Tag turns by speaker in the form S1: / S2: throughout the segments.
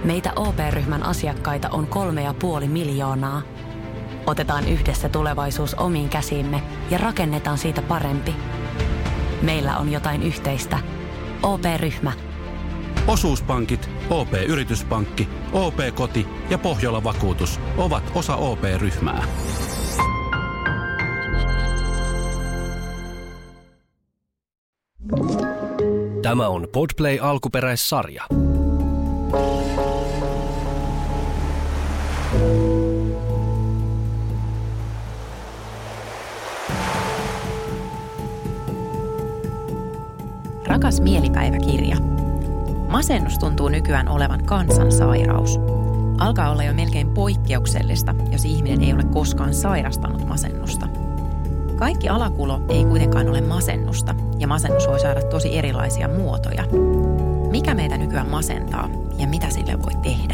S1: Meitä OP-ryhmän asiakkaita on 3,5 miljoonaa. Otetaan yhdessä tulevaisuus omiin käsiimme ja rakennetaan siitä parempi. Meillä on jotain yhteistä. OP-ryhmä.
S2: Osuuspankit, OP-yrityspankki, OP-koti ja Pohjola-vakuutus ovat osa OP-ryhmää.
S3: Tämä on Podplay alkuperäissarja.
S4: Rakas mielipäiväkirja. Masennus tuntuu nykyään olevan kansansairaus. Alkaa olla jo melkein poikkeuksellista, jos ihminen ei ole koskaan sairastanut masennusta. Kaikki alakulo ei kuitenkaan ole masennusta, ja masennus voi saada tosi erilaisia muotoja. Mikä meitä nykyään masentaa, ja mitä sille voi tehdä?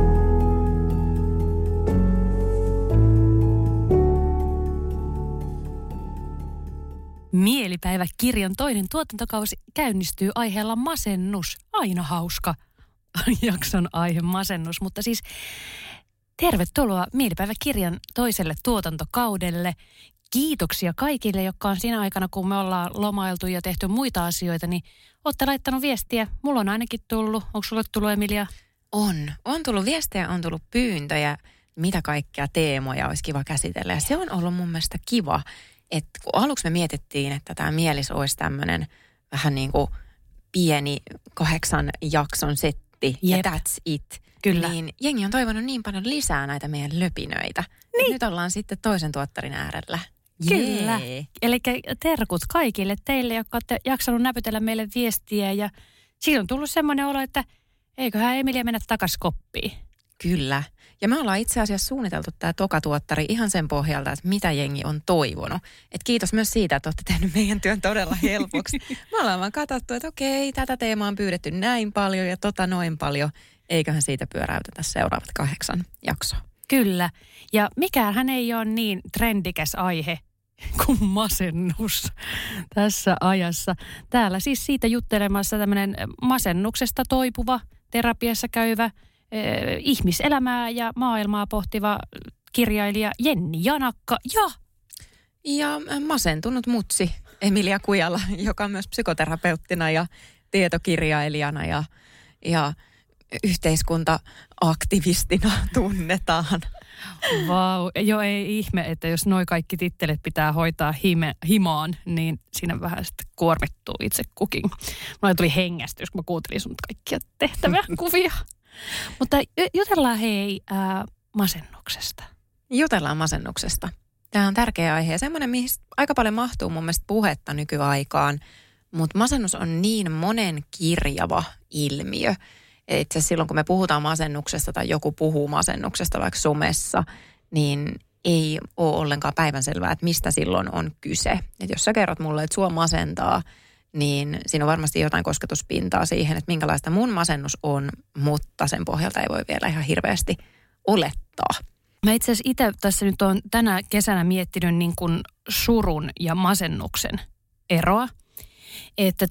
S5: Mielipäiväkirjan toinen tuotantokausi käynnistyy aiheella masennus. Aina hauska jakson aihe masennus, mutta siis tervetuloa Mielipäiväkirjan toiselle tuotantokaudelle. Kiitoksia kaikille, jotka on siinä aikana, kun me ollaan lomailtu ja tehty muita asioita, niin olette laittanut viestiä. Mulla on ainakin tullut. Onko sulle tullut, Emilia?
S4: On tullut viestejä, on tullut pyyntöjä, mitä kaikkea teemoja olisi kiva käsitellä. Ja se on ollut mun mielestä kiva, että kun aluksi me mietittiin, että tämä mielis olisi tämmöinen vähän niin kuin pieni 8 jakson setti ja that's it.
S5: Kyllä.
S4: Niin jengi on toivonut niin paljon lisää näitä meidän löpinöitä. Niin. Nyt ollaan sitten toisen tuottarin äärellä.
S5: Kyllä. Eli terkut kaikille teille, jotka olette jaksanut näpytellä meille viestiä. Ja siitä on tullut semmoinen olo, että eiköhän Emilia mennä takaisin koppiin.
S4: Kyllä. Ja me ollaan itse asiassa suunniteltu tämä tokatuottari ihan sen pohjalta, että mitä jengi on toivonut. Et kiitos myös siitä, että olette tehnyt meidän työn todella helpoksi. Me ollaan vaan katsottu, että okei, tätä teemaa on pyydetty näin paljon ja noin paljon. Eiköhän siitä pyöräytetä seuraavat 8 jaksoa.
S5: Kyllä. Ja mikäänhän ei ole niin trendikäs aihe kuin masennus tässä ajassa. Täällä siis siitä juttelemassa tämmöinen masennuksesta toipuva, terapiassa käyvä, ihmiselämää ja maailmaa pohtiva kirjailija Jenni Janakka
S4: ja masentunut mutsi Emilia Kujala, joka on myös psykoterapeuttina ja tietokirjailijana ja yhteiskunta-aktivistina tunnetaan.
S5: Vau, joo ei ihme, että jos noi kaikki tittelet pitää hoitaa himaan, niin siinä vähän sitten kuormittuu itse kukin. Mulla tuli hengästys, kun mä kuuntelin sun kaikkia tehtäviä kuvia. Mutta jutellaan masennuksesta.
S4: Jutellaan masennuksesta. Tämä on tärkeä aihe ja semmoinen, mihin aika paljon mahtuu mun mielestä puhetta nykyaikaan. Mutta masennus on niin monen kirjava ilmiö. Itse asiassa silloin, kun me puhutaan masennuksesta tai joku puhuu masennuksesta vaikka somessa, niin ei ole ollenkaan päivänselvää, että mistä silloin on kyse. Että jos sä kerrot mulle, että sua masentaa, niin siinä on varmasti jotain kosketuspintaa siihen, että minkälaista mun masennus on, mutta sen pohjalta ei voi vielä ihan hirveästi olettaa.
S5: Mä itse asiassa itse tässä nyt olen tänä kesänä miettinyt niin kuin surun ja masennuksen eroa. Että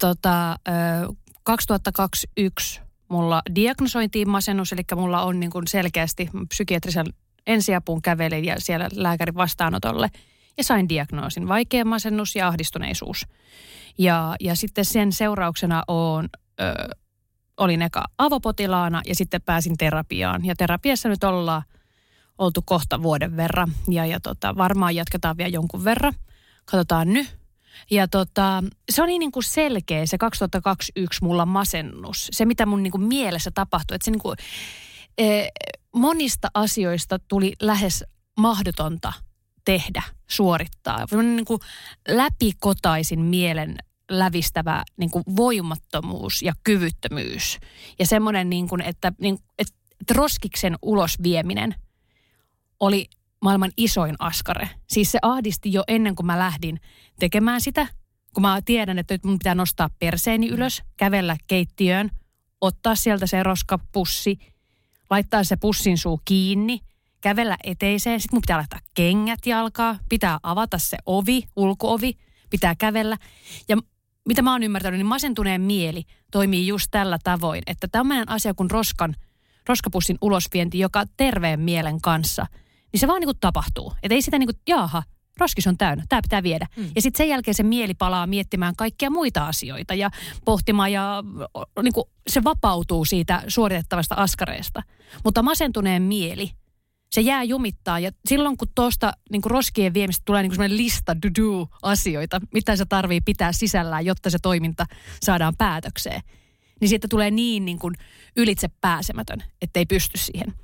S5: 2021 mulla diagnosointiin masennus, eli mulla on niin kuin selkeästi psykiatrisen ensiapuun kävelin ja siellä lääkärin vastaanotolle. Ja sain diagnoosin vaikea masennus ja ahdistuneisuus. Ja sitten sen seurauksena olin eka avopotilaana ja sitten pääsin terapiaan. Ja terapiassa nyt ollaan oltu kohta vuoden verran ja varmaan jatketaan vielä jonkun verran. Katsotaan nyt. Ja se oli niin kuin selkeä se 2021 mulla masennus. Se mitä mun niin kuin mielessä tapahtui. Että se niin kuin, monista asioista tuli lähes mahdotonta tehdä, suorittaa. Niin kuin läpikotaisin mielen lävistävä niin kuin voimattomuus ja kyvyttömyys. Ja semmoinen, niin kuin, että roskiksen ulos vieminen oli maailman isoin askare. Siis se ahdisti jo ennen kuin mä lähdin tekemään sitä, kun mä tiedän, että nyt mun pitää nostaa perseeni ylös, kävellä keittiöön, ottaa sieltä se roskapussi, laittaa se pussin suu kiinni, kävellä eteiseen. Sitten mun pitää laittaa kengät jalkaa, pitää avata se ovi, ulko-ovi, pitää kävellä. Ja mitä mä oon ymmärtänyt, niin masentuneen mieli toimii just tällä tavoin, että tämmöinen asia kuin roskan roskapussin ulosvienti, joka terveen mielen kanssa, niin se vaan niin kuin tapahtuu. Että ei sitä niin kuin, jaaha, roskis on täynnä, tämä pitää viedä. Ja sitten sen jälkeen se mieli palaa miettimään kaikkia muita asioita ja pohtimaan ja niin kuin se vapautuu siitä suoritettavasta askareesta. Mutta masentuneen mieli, se jää jumittaa ja silloin kun tuosta niin kuin roskien viemistä tulee niin kuin sellainen lista asioita, mitä se tarvii pitää sisällään, jotta se toiminta saadaan päätökseen, niin siitä tulee niin kuin ylitse pääsemätön, ettei pysty siihen.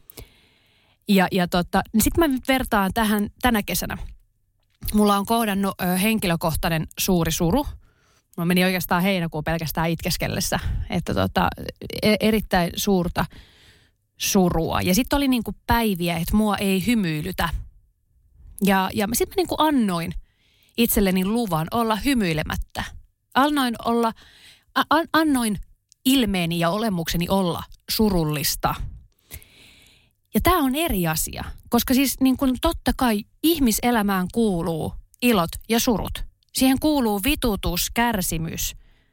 S5: Niin sitten mä vertaan tähän tänä kesänä. Mulla on kohdannut henkilökohtainen suuri suru. Mulla meni oikeastaan heinäkuun pelkästään itkeskellessä, että erittäin suurta surua. Ja sitten oli niinku päiviä, että mua ei hymyilytä. Ja sitten mä niinku annoin itselleni luvan olla hymyilemättä. Annoin ilmeeni ja olemukseni olla surullista. Ja tämä on eri asia, koska siis niin kuin totta kai ihmiselämään kuuluu ilot ja surut. Siihen kuuluu vitutus, kärsimys,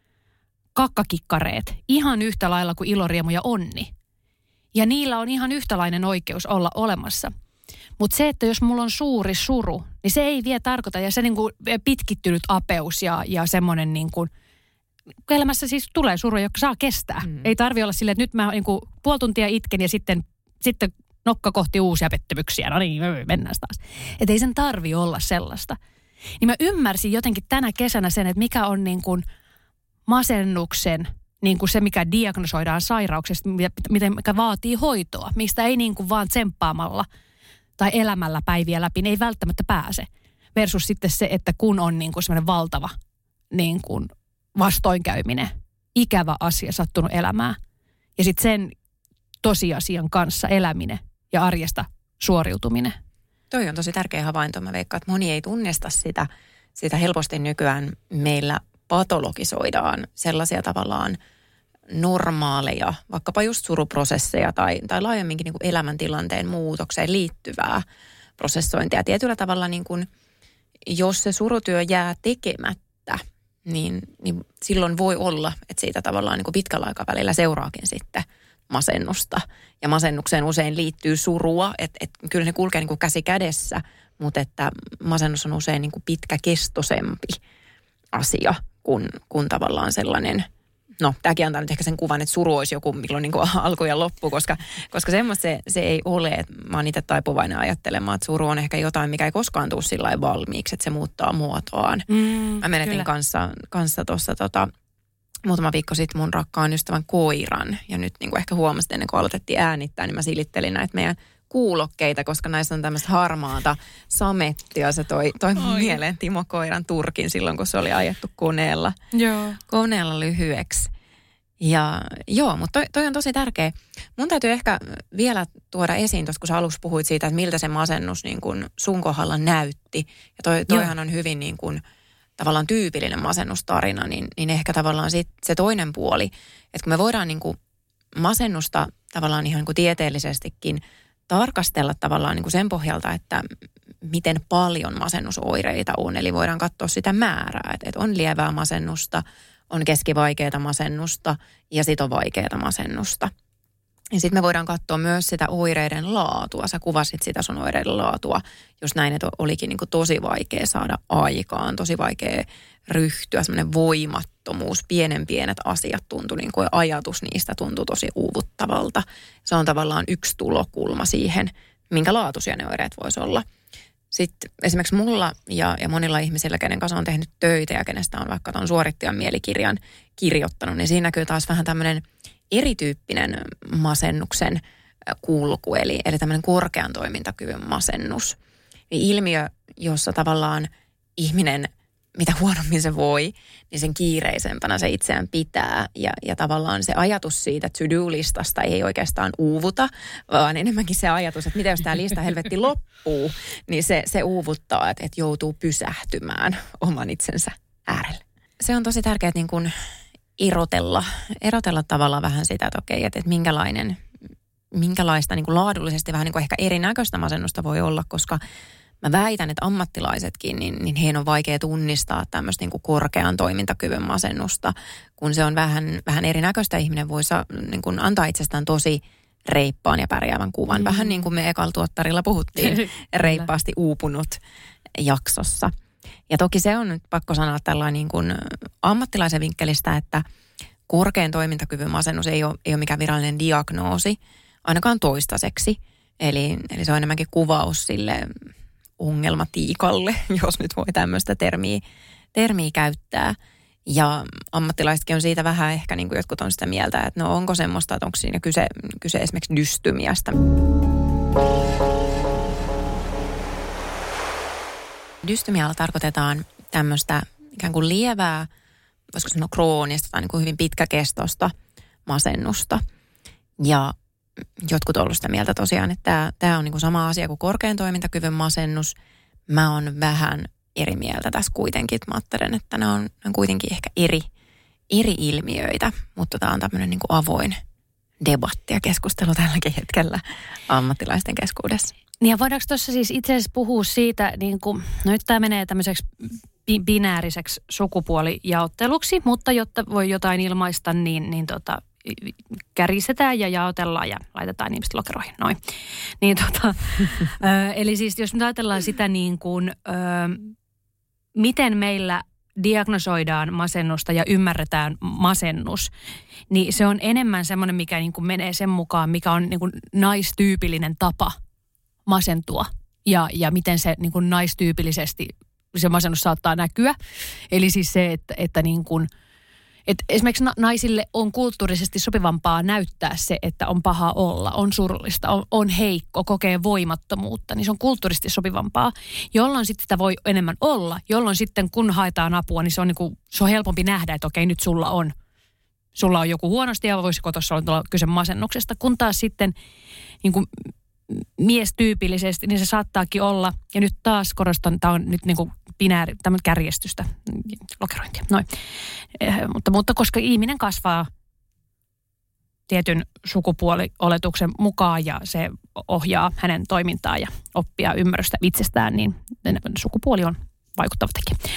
S5: kakkakikkareet, ihan yhtä lailla kuin ilo, riemu ja onni. Ja niillä on ihan yhtälainen oikeus olla olemassa. Mutta se, että jos mulla on suuri suru, niin se ei vielä tarkoita, ja se niin kuin pitkittynyt apeus ja semmoinen niin kuin, elämässä siis tulee suru, joka saa kestää. Ei tarvitse olla silleen, että nyt mä niin kuin puoli tuntia itken ja sitten nokka kohti uusia pettymyksiä. No niin, mennään taas. Että ei sen tarvi olla sellaista. Niin mä ymmärsin jotenkin tänä kesänä sen, että mikä on niin kuin masennuksen, niin kuin se mikä diagnosoidaan sairauksesta, mikä vaatii hoitoa, mistä ei niin kuin vaan tsemppaamalla tai elämällä päiviä läpi, niin ei välttämättä pääse. Versus sitten se, että kun on niin kuin semmoinen valtava niin kuin vastoinkäyminen, ikävä asia sattunut elämään. Ja sitten sen tosiasian kanssa eläminen ja arjesta suoriutuminen.
S4: Toi on tosi tärkeä havainto. Mä veikkaan, että moni ei tunnista sitä helposti nykyään. Meillä patologisoidaan sellaisia tavallaan normaaleja, vaikkapa just suruprosesseja tai laajemminkin niin kuin elämäntilanteen muutokseen liittyvää prosessointia. Tietyllä tavalla, niin kuin, jos se surutyö jää tekemättä, niin silloin voi olla, että siitä tavallaan niin kuin pitkällä aikavälillä seuraakin sitten masennusta. Ja masennukseen usein liittyy surua, että kyllä ne kulkee niin kuin käsi kädessä, mutta että masennus on usein niin kuin pitkäkestoisempi asia kuin tavallaan sellainen, no tämäkin antaa nyt ehkä sen kuvan, että suru olisi joku milloin niin kuin alku ja loppu, koska semmoista se ei ole. Mä oon itse taipuvainen ajattelemaan, että suru on ehkä jotain, mikä ei koskaan tule sillä lailla valmiiksi, että se muuttaa muotoaan. Mä menetin kanssa tuossa muutama viikko sitten mun rakkaan ystävän koiran. Ja nyt niin kuin ehkä huomasit ennen kuin aloitettiin äänittää, niin mä silittelin näitä meidän kuulokkeita, koska näissä on tämmöistä harmaata samettia. Se toi mun mieleen Timo koiran turkin silloin, kun se oli ajettu koneella lyhyeksi. Ja joo, mutta toi on tosi tärkeä. Mun täytyy ehkä vielä tuoda esiin, tuossa kun sä aluksi puhuit siitä, että miltä se masennus niin kuin sun kohdalla näytti. Ja toihan on hyvin niin kuin tavallaan tyypillinen masennustarina, niin ehkä tavallaan se toinen puoli, että kun me voidaan niin kuin masennusta tavallaan ihan niin kuin tieteellisestikin tarkastella tavallaan niin kuin sen pohjalta, että miten paljon masennusoireita on. Eli voidaan katsoa sitä määrää, että on lievää masennusta, on keskivaikeata masennusta ja sitten on vaikeata masennusta. Ja sitten me voidaan katsoa myös sitä oireiden laatua. Sä kuvasit sitä sun oireiden laatua just näin, että olikin niin kuin tosi vaikea saada aikaan, tosi vaikea ryhtyä, semmoinen voimattomuus, pienet asiat tuntui niin kuin ajatus niistä tuntui tosi uuvuttavalta. Se on tavallaan yksi tulokulma siihen, minkä laatuisia ne oireet voisi olla. Sitten esimerkiksi mulla ja monilla ihmisillä, kenen kanssa on tehnyt töitä ja kenestä on vaikka tuon suorittajan mielikirjan kirjoittanut, niin siinä näkyy taas vähän tämmöinen erityyppinen masennuksen kulku, eli tämmöinen korkean toimintakyvyn masennus. Ilmiö, jossa tavallaan ihminen, mitä huonommin se voi, niin sen kiireisempänä se itseään pitää. Ja tavallaan se ajatus siitä to-do-listasta ei oikeastaan uuvuta, vaan enemmänkin se ajatus, että mitä jos tämä lista helvetti loppuu, niin se uuvuttaa, että joutuu pysähtymään oman itsensä äärelle. Se on tosi tärkeää niin kuin erotella tavallaan vähän sitä, että okei, että minkälaista niin kuin laadullisesti vähän niin kuin ehkä erinäköistä masennusta voi olla, koska mä väitän, että ammattilaisetkin, niin heidän on vaikea tunnistaa tämmöistä niin kuin korkean toimintakyvyn masennusta, kun se on vähän erinäköistä. Ihminen voi niin kuin antaa itsestään tosi reippaan ja pärjäävän kuvan. Vähän niin kuin me ekalla tuottarilla puhuttiin, reippaasti uupunut jaksossa. Ja toki se on nyt pakko sanoa tällainen niin kuin ammattilaisen vinkkelistä, että korkean toimintakyvyn masennus ei ole mikään virallinen diagnoosi, ainakaan toistaiseksi. Eli se on enemmänkin kuvaus sille ongelmatiikalle, jos nyt voi tämmöistä termiä käyttää. Ja ammattilaisetkin on siitä vähän ehkä, niin kuin jotkut on sitä mieltä, että no onko semmoista, että onko siinä kyse esimerkiksi dystymiasta. Dystymialla tarkoitetaan tämmöistä ikään kuin lievää, voisiko sanoa kroonista tai niin kuin hyvin pitkäkestoista masennusta. Ja jotkut on ollut sitä mieltä tosiaan, että tämä on niin kuin sama asia kuin korkean toimintakyvyn masennus. Mä oon vähän eri mieltä tässä kuitenkin. Mä ajattelen, että nämä on kuitenkin ehkä eri ilmiöitä, mutta tämä on tämmöinen niin kuin avoin debatti ja keskustelu tälläkin hetkellä ammattilaisten keskuudessa.
S5: Niin ja voidaanko tuossa siis itse asiassa puhua siitä, niin kuin, no nyt tämä menee tämmöiseksi binääriseksi sukupuolijaotteluksi, mutta jotta voi jotain ilmaista, niin käristetään ja jaotellaan ja laitetaan ihmiset lokeroihin, noin. Niin eli siis jos me ajatellaan sitä niin kuin, miten meillä diagnosoidaan masennusta ja ymmärretään masennus, niin se on enemmän semmoinen, mikä niin kuin menee sen mukaan, mikä on niin kuin naistyypillinen tapa masentua ja miten se niin kuin naistyypillisesti se masennus saattaa näkyä. Eli siis se, että niin kuin että esimerkiksi naisille on kulttuurisesti sopivampaa näyttää se, että on paha olla, on surullista, on heikko, kokee voimattomuutta. Niin se on kulttuurisesti sopivampaa, jolloin sitten sitä voi enemmän olla. Jolloin sitten kun haetaan apua, niin se on helpompi nähdä, että okei, nyt sulla on joku huonosti ja voisiko tuossa olla kyse masennuksesta. Kun taas sitten niin kuin miestyypillisesti, niin se saattaakin olla, ja nyt taas korostan, tämä on nyt niin kuin binääri, tämmöinen kärjestystä, lokerointia, noin. Mutta koska ihminen kasvaa tietyn sukupuolioletuksen mukaan ja se ohjaa hänen toimintaa ja oppia ymmärrystä itsestään, niin sukupuoli on vaikuttava tekijä.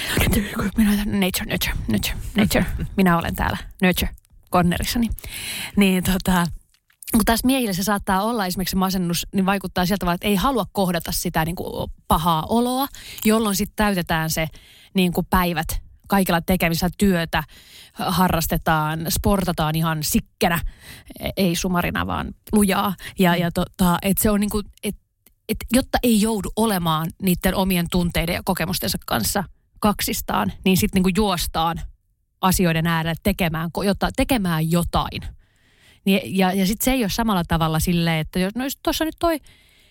S5: Nature. Minä olen täällä nurture-cornerissani. Niin kun taas miehille se saattaa olla esimerkiksi masennus, niin vaikuttaa sieltä tavalla, että ei halua kohdata sitä niin kuin pahaa oloa, jolloin sitten täytetään se niin kuin päivät kaikilla tekemisissä työtä, harrastetaan, sportataan ihan sikkenä, ei sumarina vaan lujaa. Että se on niin kuin, että jotta ei joudu olemaan niiden omien tunteiden ja kokemustensa kanssa kaksistaan, niin sitten niin kuin juostaan asioiden äärelle tekemään jotain. Ja sitten se ei ole samalla tavalla silleen, että jos tuossa nyt toi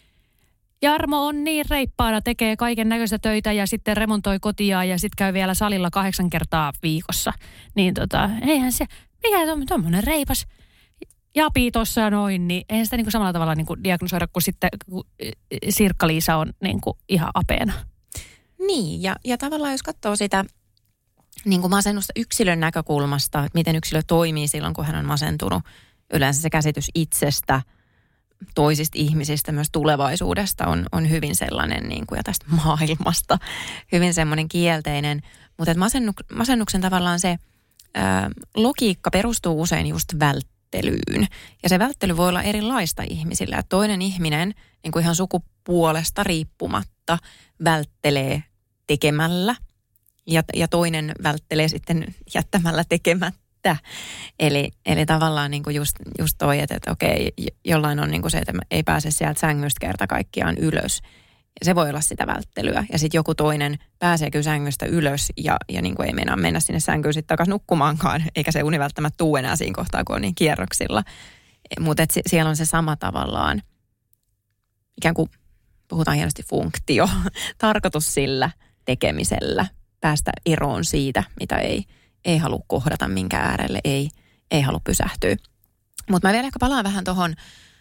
S5: Jarmo on niin reippaana, tekee kaiken näköistä töitä ja sitten remontoi kotiaan ja sitten käy vielä salilla 8 kertaa viikossa. Niin eihän se, mikä tommonen reipas japi tuossa noin, niin eihän sitä niinku samalla tavalla niinku diagnosoida kuin sitten kun Sirkka-Liisa on niinku ihan apeena.
S4: Niin, ja tavallaan jos katsoo sitä niin kuin masennusta yksilön näkökulmasta, että miten yksilö toimii silloin, kun hän on masentunut, yleensä se käsitys itsestä, toisista ihmisistä, myös tulevaisuudesta on hyvin sellainen, niin kuin, ja tästä maailmasta, hyvin semmoinen kielteinen. Mutta masennuksen tavallaan se logiikka perustuu usein just välttelyyn. Ja se välttely voi olla erilaista ihmisillä. Että toinen ihminen niin kuin ihan sukupuolesta riippumatta välttelee tekemällä. Ja toinen välttelee sitten jättämällä tekemättä. Eli tavallaan niin kuin just toi, että okei, jollain on niin kuin se, että ei pääse sieltä sängystä kerta kaikkiaan ylös. Se voi olla sitä välttelyä. Ja sitten joku toinen pääsee kyllä sängystä ylös ja niin kuin ei mennä sinne sänkyyn sitten takaisin nukkumaankaan. Eikä se uni välttämättä tule enää siinä kohtaa, kun on niin kierroksilla. Mutta siellä on se sama tavallaan, ikään kuin puhutaan hienosti funktio, tarkoitus sillä tekemisellä. Päästä eroon siitä, mitä ei halua kohdata, minkä äärelle ei halua pysähtyä. Mutta mä vielä ehkä palaan vähän tuohon,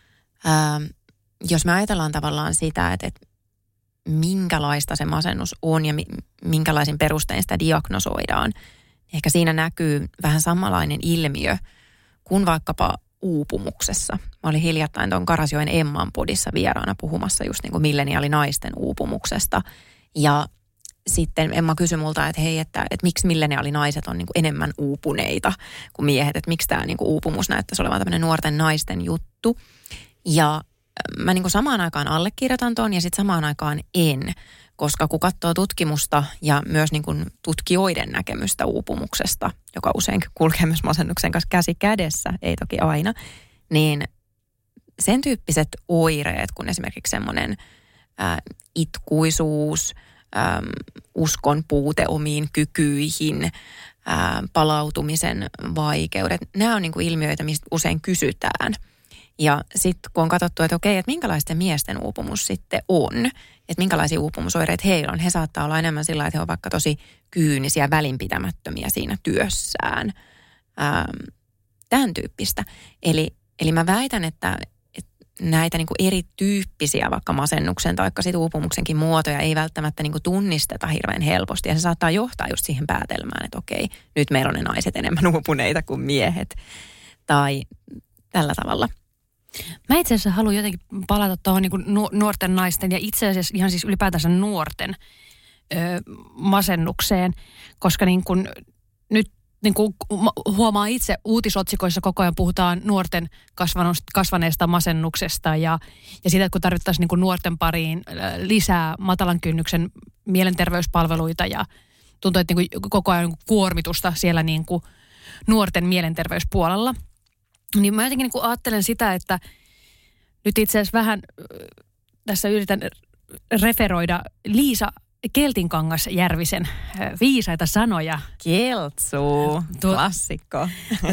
S4: jos me ajatellaan tavallaan sitä, että minkälaista se masennus on ja minkälaisin perustein sitä diagnosoidaan. Ehkä siinä näkyy vähän samanlainen ilmiö kuin vaikkapa uupumuksessa. Mä olin hiljattain tuon Karasjoen Emman podissa vieraana puhumassa just niin kuin milleniaalinaisten uupumuksesta. Ja sitten Emma kysyi multa, että hei, että miksi milleniaalinaiset on niin kuin enemmän uupuneita kuin miehet, että miksi tämä niin kuin uupumus näyttäisi olevan tämmöinen nuorten naisten juttu. Ja mä niin kuin samaan aikaan allekirjoitan ton ja sitten samaan aikaan en, koska kun katsoo tutkimusta ja myös niin kuin tutkijoiden näkemystä uupumuksesta, joka usein kulkee myös masennuksen kanssa käsi kädessä, ei toki aina, niin sen tyyppiset oireet, kun esimerkiksi semmoinen itkuisuus, uskon puute omiin kykyihin, palautumisen vaikeudet, nämä on niin kuin ilmiöitä, mistä usein kysytään. Ja sitten kun on katsottu, että okei, että minkälaisten miesten uupumus sitten on, että minkälaisia uupumusoireita heillä on, he saattaa olla enemmän sillä, että he ovat vaikka tosi kyynisiä, välinpitämättömiä siinä työssään, tämän tyyppistä. Eli mä väitän, että näitä niin kuin erityyppisiä vaikka masennuksen tai vaikka sitten uupumuksenkin muotoja ei välttämättä niin kuin tunnisteta hirveän helposti. Ja se saattaa johtaa just siihen päätelmään, että okei, nyt meillä on ne naiset enemmän uupuneita kuin miehet. Tai tällä tavalla.
S5: Mä itse asiassa haluan jotenkin palata tuohon niin kuin nuorten naisten ja itse asiassa ihan siis ylipäätänsä nuorten masennukseen, koska niin kuin nyt niin kuin huomaa itse uutisotsikoissa koko ajan puhutaan nuorten kasvaneesta masennuksesta ja siitä, että kun tarvittaisiin niin kuin nuorten pariin lisää matalan kynnyksen mielenterveyspalveluita ja tuntuu, että niin kuin koko ajan kuormitusta siellä niin kuin nuorten mielenterveyspuolella. Niin mä jotenkin niin kuin ajattelen sitä, että nyt itse asiassa vähän tässä yritän referoida Liisa Keltinkangas-Järvisen viisaita sanoja.
S4: Keltsu, klassikko.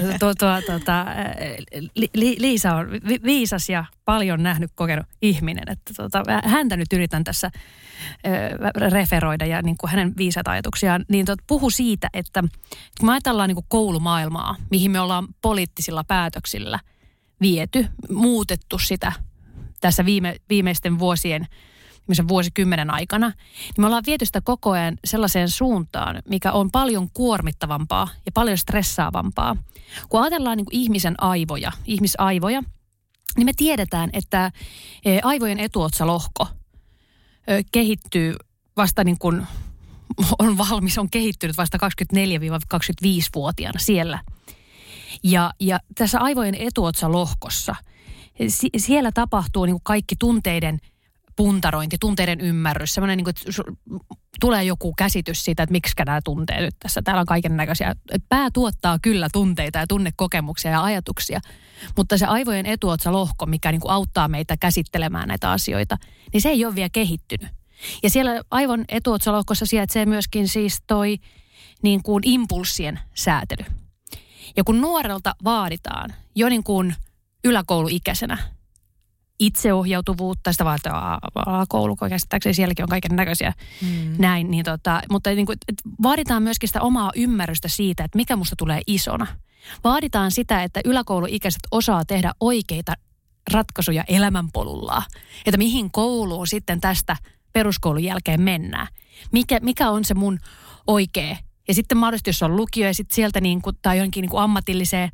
S5: Liisa on viisas ja paljon nähnyt, kokenut ihminen. Että häntä nyt yritän tässä referoida ja niin kuin hänen viisaita ajatuksiaan. Niin puhu siitä, että kun me ajatellaan niin kuin koulumaailmaa, mihin me ollaan poliittisilla päätöksillä viety, muutettu sitä tässä viimeisten vuosien vuosikymmenen aikana, niin me ollaan viety sitä koko ajan sellaiseen suuntaan, mikä on paljon kuormittavampaa ja paljon stressaavampaa. Kun ajatellaan niin kuin ihmisaivoja, niin me tiedetään, että aivojen etuotsalohko kehittyy vasta niin kuin on kehittynyt vasta 24-25-vuotiaana siellä. Ja tässä aivojen etuotsalohkossa, siellä tapahtuu niin kuin kaikki tunteiden puntarointi, tunteiden ymmärrys, semmoinen niin kuin, että tulee joku käsitys siitä, että miksi nämä tuntee nyt tässä. Täällä on kaiken näköisiä. Pää tuottaa kyllä tunteita ja tunnekokemuksia ja ajatuksia, mutta se aivojen etuotsalohko, mikä niin kuin auttaa meitä käsittelemään näitä asioita, niin se ei ole vielä kehittynyt. Ja siellä aivon etuotsalohkossa sijaitsee myöskin siis toi niin kuin impulssien säätely. Ja kun nuorelta vaaditaan jo niin kuin yläkouluikäisenä itseohjautuvuutta, sitä vaatii alakoulu, käsittääkseni sielläkin on kaiken näköisiä näin, niin mutta niin kuin, vaaditaan myöskin sitä omaa ymmärrystä siitä, että mikä musta tulee isona. Vaaditaan sitä, että yläkouluikäiset osaa tehdä oikeita ratkaisuja elämänpolulla, että mihin kouluun sitten tästä peruskoulun jälkeen mennään. Mikä on se mun oikea? Ja sitten mahdollisesti, jos on lukio ja sitten sieltä niin kuin, tai johonkin niin kuin ammatilliseen,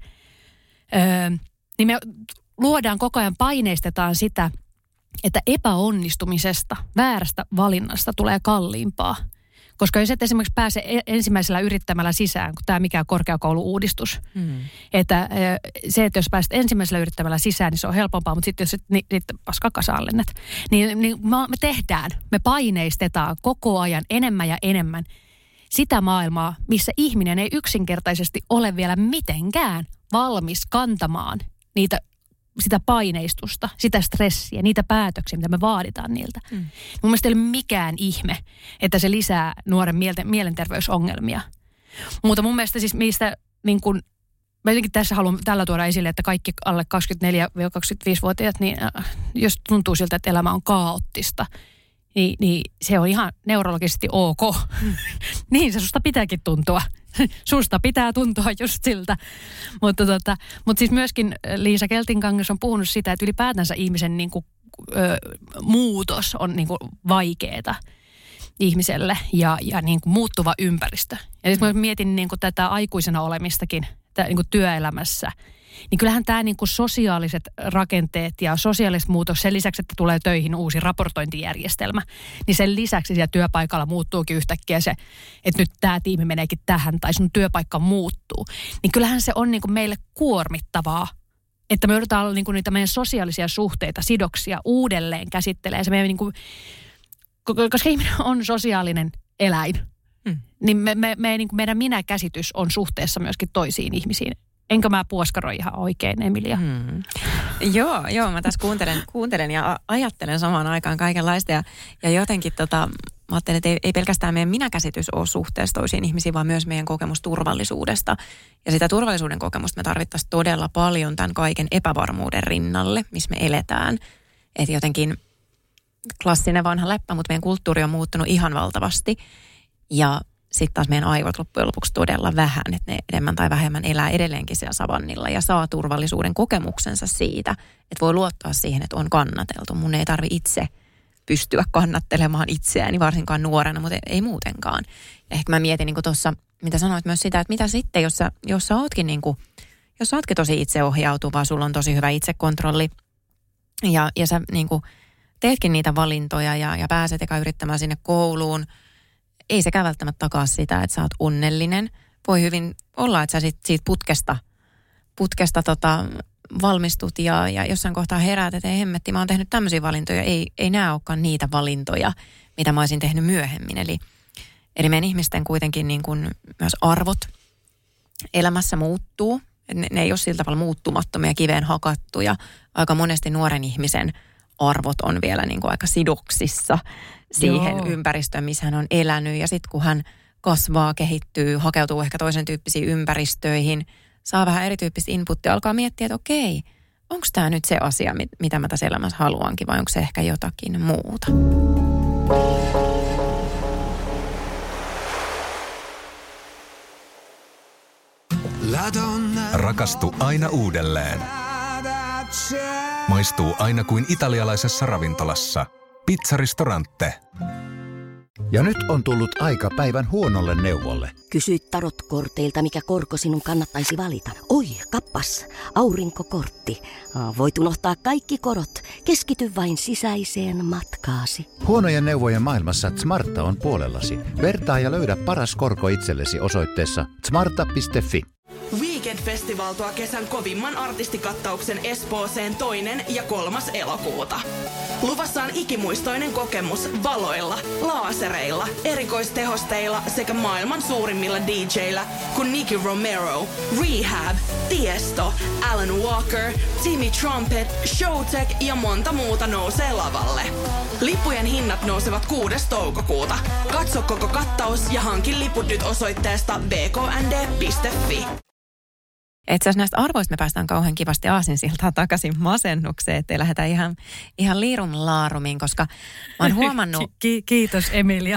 S5: niin me luodaan koko ajan, paineistetaan sitä, että epäonnistumisesta, väärästä valinnasta tulee kalliimpaa. Koska jos et esimerkiksi pääse ensimmäisellä yrittämällä sisään, kun tämä mikään korkeakoulu-uudistus, että se, että jos pääset ensimmäisellä yrittämällä sisään, niin se on helpompaa, mutta sitten jos niin paska kasaan lennät, niin me paineistetaan koko ajan enemmän ja enemmän sitä maailmaa, missä ihminen ei yksinkertaisesti ole vielä mitenkään valmis kantamaan sitä paineistusta, sitä stressiä, niitä päätöksiä, mitä me vaaditaan niiltä. Mun mielestä ei ole mikään ihme, että se lisää nuoren mielenterveysongelmia. Mutta mun mielestä siis mistä niin kun, mä jotenkin tässä haluan tällä tuoda esille, että kaikki alle 24-25-vuotiaat, niin jos tuntuu siltä, että elämä on kaoottista, niin se on ihan neurologisesti ok. Niin se susta pitääkin tuntua. Susta pitää tuntua just siltä. Mutta siis myöskin Liisa Keltinkangas on puhunut sitä, että ylipäätänsä ihmisen niin kuin, muutos on niin kuin vaikeeta ihmiselle ja niin kuin muuttuva ympäristö. Ja sitten mä mietin niin kuin tätä aikuisena olemistakin niin kuin työelämässä, niin kyllähän tämä niin kuin sosiaaliset rakenteet ja sosiaaliset muutos, sen lisäksi, että tulee töihin uusi raportointijärjestelmä, niin sen lisäksi siellä työpaikalla muuttuukin yhtäkkiä se, että nyt tämä tiimi meneekin tähän tai sun työpaikka muuttuu. Niin kyllähän se on niin kuin meille kuormittavaa että me joudutaan niin kuin niitä meidän sosiaalisia suhteita, sidoksia uudelleen käsittelemään. Se meidän, niin kuin, koska ihminen on sosiaalinen eläin, niin niin kuin meidän minäkäsitys on suhteessa myöskin toisiin ihmisiin. Enkä mä puoskaroi ihan oikein, Emilia?
S4: Joo, mä tässä kuuntelen ja ajattelen samaan aikaan kaikenlaista. Ja jotenkin mä ajattelen, että ei pelkästään meidän minäkäsitys ole suhteessa toisiin ihmisiin, vaan myös meidän kokemus turvallisuudesta. Ja sitä turvallisuuden kokemusta me tarvittaisiin todella paljon tämän kaiken epävarmuuden rinnalle, missä me eletään. Että jotenkin klassinen vanha läppä, mutta meidän kulttuuri on muuttunut ihan valtavasti. Ja sitten taas meidän aivot loppujen lopuksi todella vähän, että ne enemmän tai vähemmän elää edelleenkin siellä savannilla ja saa turvallisuuden kokemuksensa siitä, että voi luottaa siihen, että on kannateltu. Mun ei tarvi itse pystyä kannattelemaan itseäni, varsinkaan nuorena, mutta ei muutenkaan. Ja ehkä mä mietin niin kuin tuossa, mitä sanoit myös sitä, että mitä sitten, jos sä ootkin niin kuin, jos sä ootkin tosi itseohjautuva, sulla on tosi hyvä itsekontrolli ja sä niin kuin teetkin niitä valintoja ja pääset eka yrittämään sinne kouluun. Ei sekään välttämättä takaa sitä, että sä oot onnellinen. Voi hyvin olla, että sä siitä putkesta valmistut ja jossain kohtaa heräät, että ei hemmetti, mä oon tehnyt tämmöisiä valintoja. Ei nämä olekaan niitä valintoja, mitä mä olisin tehnyt myöhemmin. Eli meidän ihmisten kuitenkin niin kuin myös arvot elämässä muuttuu. Ne ei ole sillä tavalla muuttumattomia, kiveen hakattuja. Aika monesti nuoren ihmisen arvot on vielä niin kuin aika sidoksissa siihen ympäristöön, missä hän on elänyt. Ja sitten kun hän kasvaa, kehittyy, hakeutuu ehkä toisen tyyppisiin ympäristöihin, saa vähän erityyppistä inputtia, alkaa miettiä, että okei, onko tämä nyt se asia, mitä mä tässä elämässä haluankin, vai onko se ehkä jotakin muuta?
S6: Rakastu aina uudelleen. Maistuu aina kuin italialaisessa ravintolassa. Pizzaristorante.
S7: Ja nyt on tullut aika päivän huonolle neuvolle.
S8: Kysy tarotkorteilta, mikä korko sinun kannattaisi valita. Oi, kappas, aurinkokortti. Voit unohtaa kaikki korot. Keskity vain sisäiseen matkaasi.
S7: Huonojen neuvojen maailmassa Smarta on puolellasi. Vertaa ja löydä paras korko itsellesi osoitteessa smarta.fi.
S9: Weekend-festival tuo kesän kovimman artistikattauksen Espooseen 2. ja 3. elokuuta. Luvassa on ikimuistoinen kokemus valoilla, laasereilla, erikoistehosteilla sekä maailman suurimmilla DJillä kuin Nicky Romero, Rehab, Tiesto, Alan Walker, Timmy Trumpet, Showtek ja monta muuta nousee lavalle. Lippujen hinnat nousevat 6. toukokuuta. Katso koko kattaus ja hankin liput nyt osoitteesta bknd.fi.
S4: Itse asiassa näistä arvoista me päästään kauhean kivasti aasinsiltaan takaisin masennukseen, ettei lähdetä ihan liirun laarumiin, koska mä oon huomannut...
S5: Kiitos Emilia.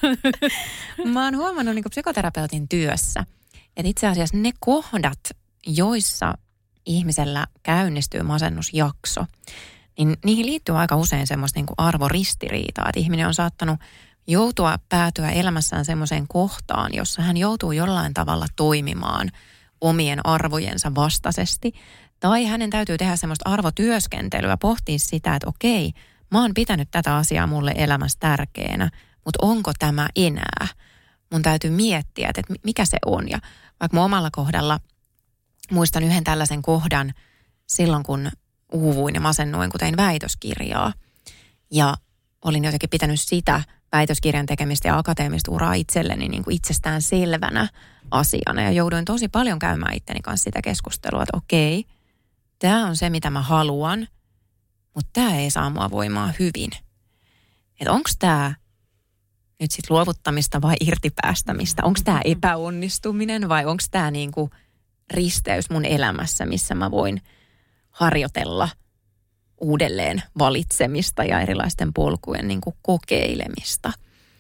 S4: Mä oon huomannut niin kuin psykoterapeutin työssä, että itse asiassa ne kohdat, joissa ihmisellä käynnistyy masennusjakso, niin niihin liittyy aika usein semmoista niin kuin arvoristiriitaa, että ihminen on saattanut päätyä elämässään semmoiseen kohtaan, jossa hän joutuu jollain tavalla toimimaan omien arvojensa vastaisesti. Tai hänen täytyy tehdä semmoista arvotyöskentelyä, pohtia sitä, että okei, mä oon pitänyt tätä asiaa mulle elämässä tärkeänä, mutta onko tämä enää? Mun täytyy miettiä, että mikä se on. Ja vaikka mun omalla kohdalla muistan yhden tällaisen kohdan silloin, kun uuvuin ja masennuin, kun tein väitöskirjaa. Ja olin jotenkin pitänyt sitä väitöskirjan tekemistä ja akateemista uraa itselleni niin kuin itsestään selvänä asiana. Ja jouduin tosi paljon käymään itteni kanssa sitä keskustelua, että okei, tämä on se, mitä mä haluan, mutta tämä ei saa mua voimaa hyvin. Että onko tämä nyt sitten luovuttamista vai irtipäästämistä? Onko tämä epäonnistuminen vai onko tämä niinku risteys mun elämässä, missä mä voin harjoitella uudelleen valitsemista ja erilaisten polkujen niinku kokeilemista.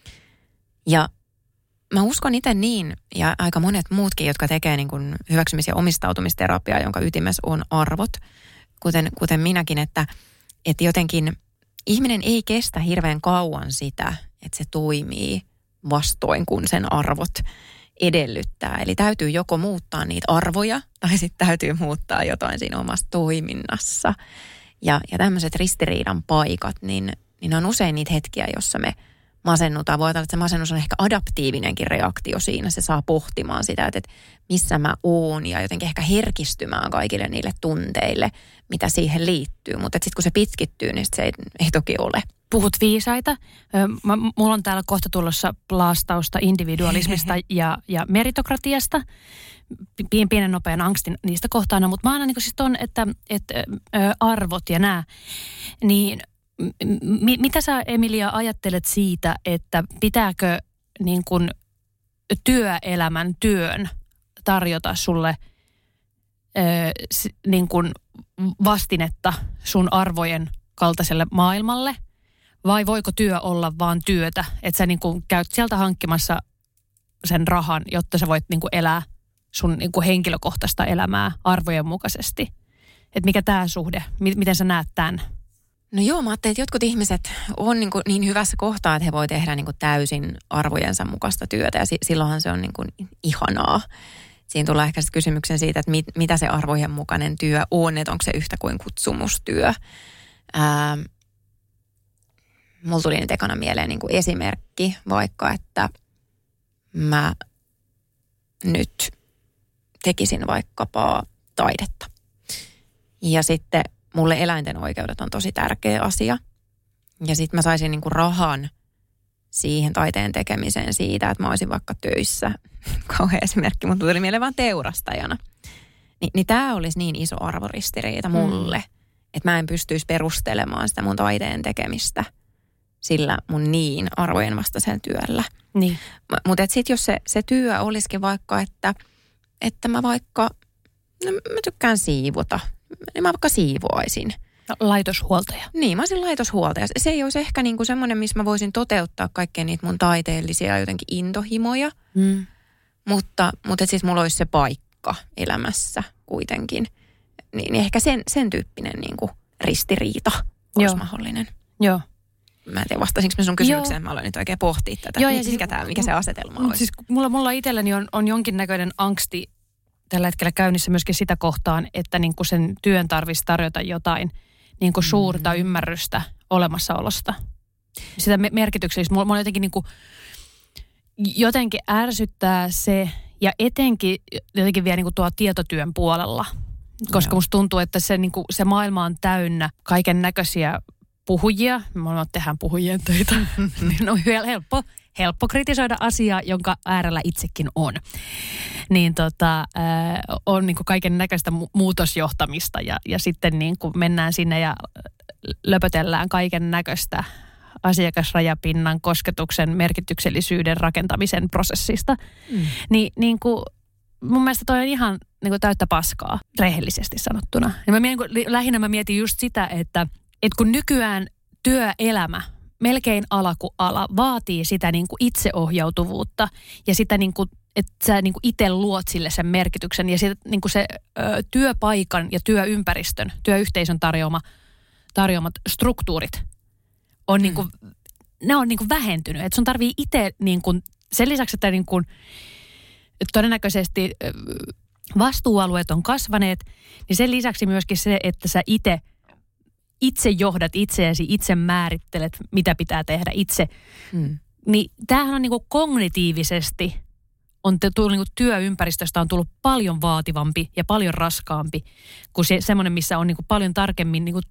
S4: Ja mä uskon itse niin, ja aika monet muutkin, jotka tekee niin kuin hyväksymis- ja omistautumisterapiaa, jonka ytimessä on arvot, kuten minäkin, että jotenkin ihminen ei kestä hirveän kauan sitä, että se toimii vastoin, kun sen arvot edellyttää. Eli täytyy joko muuttaa niitä arvoja, tai sitten täytyy muuttaa jotain siinä omassa toiminnassa. Ja tämmöiset ristiriidan paikat, niin on usein niitä hetkiä, jossa me masennutaan. Voi ajatella, että se masennus on ehkä adaptiivinenkin reaktio siinä. Se saa pohtimaan sitä, että missä mä oon ja jotenkin ehkä herkistymään kaikille niille tunteille, mitä siihen liittyy. Mutta sitten kun se pitkittyy, niin se ei toki ole.
S5: Puhut viisaita. Mulla on täällä kohta tulossa plaastausta individualismista ja meritokratiasta. Pienen nopean angstin niistä kohtaana, mutta mä aina niin siis ton, että arvot ja nämä, niin mitä sä, Emilia, ajattelet siitä, että pitääkö niin kuin työelämän työn tarjota sulle niin kuin vastinetta sun arvojen kaltaiselle maailmalle, vai voiko työ olla vaan työtä, että sä niin kuin käyt sieltä hankkimassa sen rahan, jotta sä voit niin kuin elää sun niin kuin henkilökohtaista elämää arvojen mukaisesti. Että mikä tämä suhde, miten sä näet tämän?
S4: No joo, mä ajattelin, että jotkut ihmiset on niin hyvässä kohtaa, että he voi tehdä niin kuin täysin arvojensa mukaista työtä ja silloinhan se on niin kuin ihanaa. Siinä tulee ehkä sitten kysymyksen siitä, että mitä se arvojen mukainen työ on, että onko se yhtä kuin kutsumustyö. Mulla tuli nyt ekana mieleen niin kuin esimerkki vaikka, että mä nyt tekisin vaikkapa taidetta. Ja sitten mulle eläinten oikeudet on tosi tärkeä asia. Ja sitten mä saisin niinku rahan siihen taiteen tekemiseen siitä, että mä olisin vaikka töissä. Kauhea esimerkki, mutta tuli mieleen vaan teurastajana. Niin tämä olisi niin iso arvoristiriita mulle, että mä en pystyisi perustelemaan sitä mun taiteen tekemistä sillä mun niin arvojen vastaisella työllä.
S5: Niin.
S4: Mutta sitten jos se työ olisikin vaikka, että mä vaikka, no mä tykkään siivota, niin mä vaikka siivoaisin.
S5: Laitoshuoltaja.
S4: Niin, mä olisin laitoshuoltaja. Se ei olisi ehkä niinku semmoinen, missä mä voisin toteuttaa kaikkea niitä mun taiteellisia jotenkin intohimoja. Mutta siis mulla olisi se paikka elämässä kuitenkin. Niin ehkä sen tyyppinen niinku ristiriita olisi mahdollinen.
S5: Joo.
S4: Mä en tiedä, vastasinko mä sun kysymykseen. Mä aloin nyt oikein pohtia tätä.
S5: Joo,
S4: mikä se asetelma olisi?
S5: Siis mulla itselläni on jonkinnäköinen angsti tällä hetkellä käynnissä myöskin sitä kohtaan, että niin kuin sen työn tarvitsisi tarjota jotain niin kuin suurta ymmärrystä olemassaolosta. Sitä merkityksellistä. Mulla jotenkin, niin kuin, jotenkin ärsyttää se, ja etenkin jotenkin vielä niin kuin tuo tietotyön puolella. Koska musta tuntuu, että se, niin kuin, se maailma on täynnä kaiken näköisiä puhujia. Me tehdään puhujien töitä. Niin on helppo kritisoida asiaa, jonka äärellä itsekin on. Niin on niin kuin kaiken näköistä muutosjohtamista ja sitten niin kuin mennään sinne ja löpötellään kaiken näköistä asiakasrajapinnan, kosketuksen, merkityksellisyyden rakentamisen prosessista. Niin kuin mun mielestä toi on ihan niin kuin täyttä paskaa, rehellisesti sanottuna. Ja lähinnä mä mietin just sitä, että kun nykyään työelämä melkein ala kuin ala vaatii sitä niin kuin itseohjautuvuutta ja sitä niin kuin, että sä niin kuin itse luot sille sen merkityksen ja sit, niin kuin se työpaikan ja työympäristön, työyhteisön tarjoamat struktuurit on niin kuin, ne on niin kuin vähentynyt. Että sun tarvii itse niin kuin, sen lisäksi, että niin kuin, todennäköisesti vastuualueet on kasvaneet, niin sen lisäksi myöskin se, että sä itse johdat itseäsi, itse määrittelet, mitä pitää tehdä itse. Niin tämähän on niin kuin kognitiivisesti, niin kuin työympäristöstä on tullut paljon vaativampi ja paljon raskaampi kuin semmoinen, missä on niin kuin paljon tarkemmin niin kuin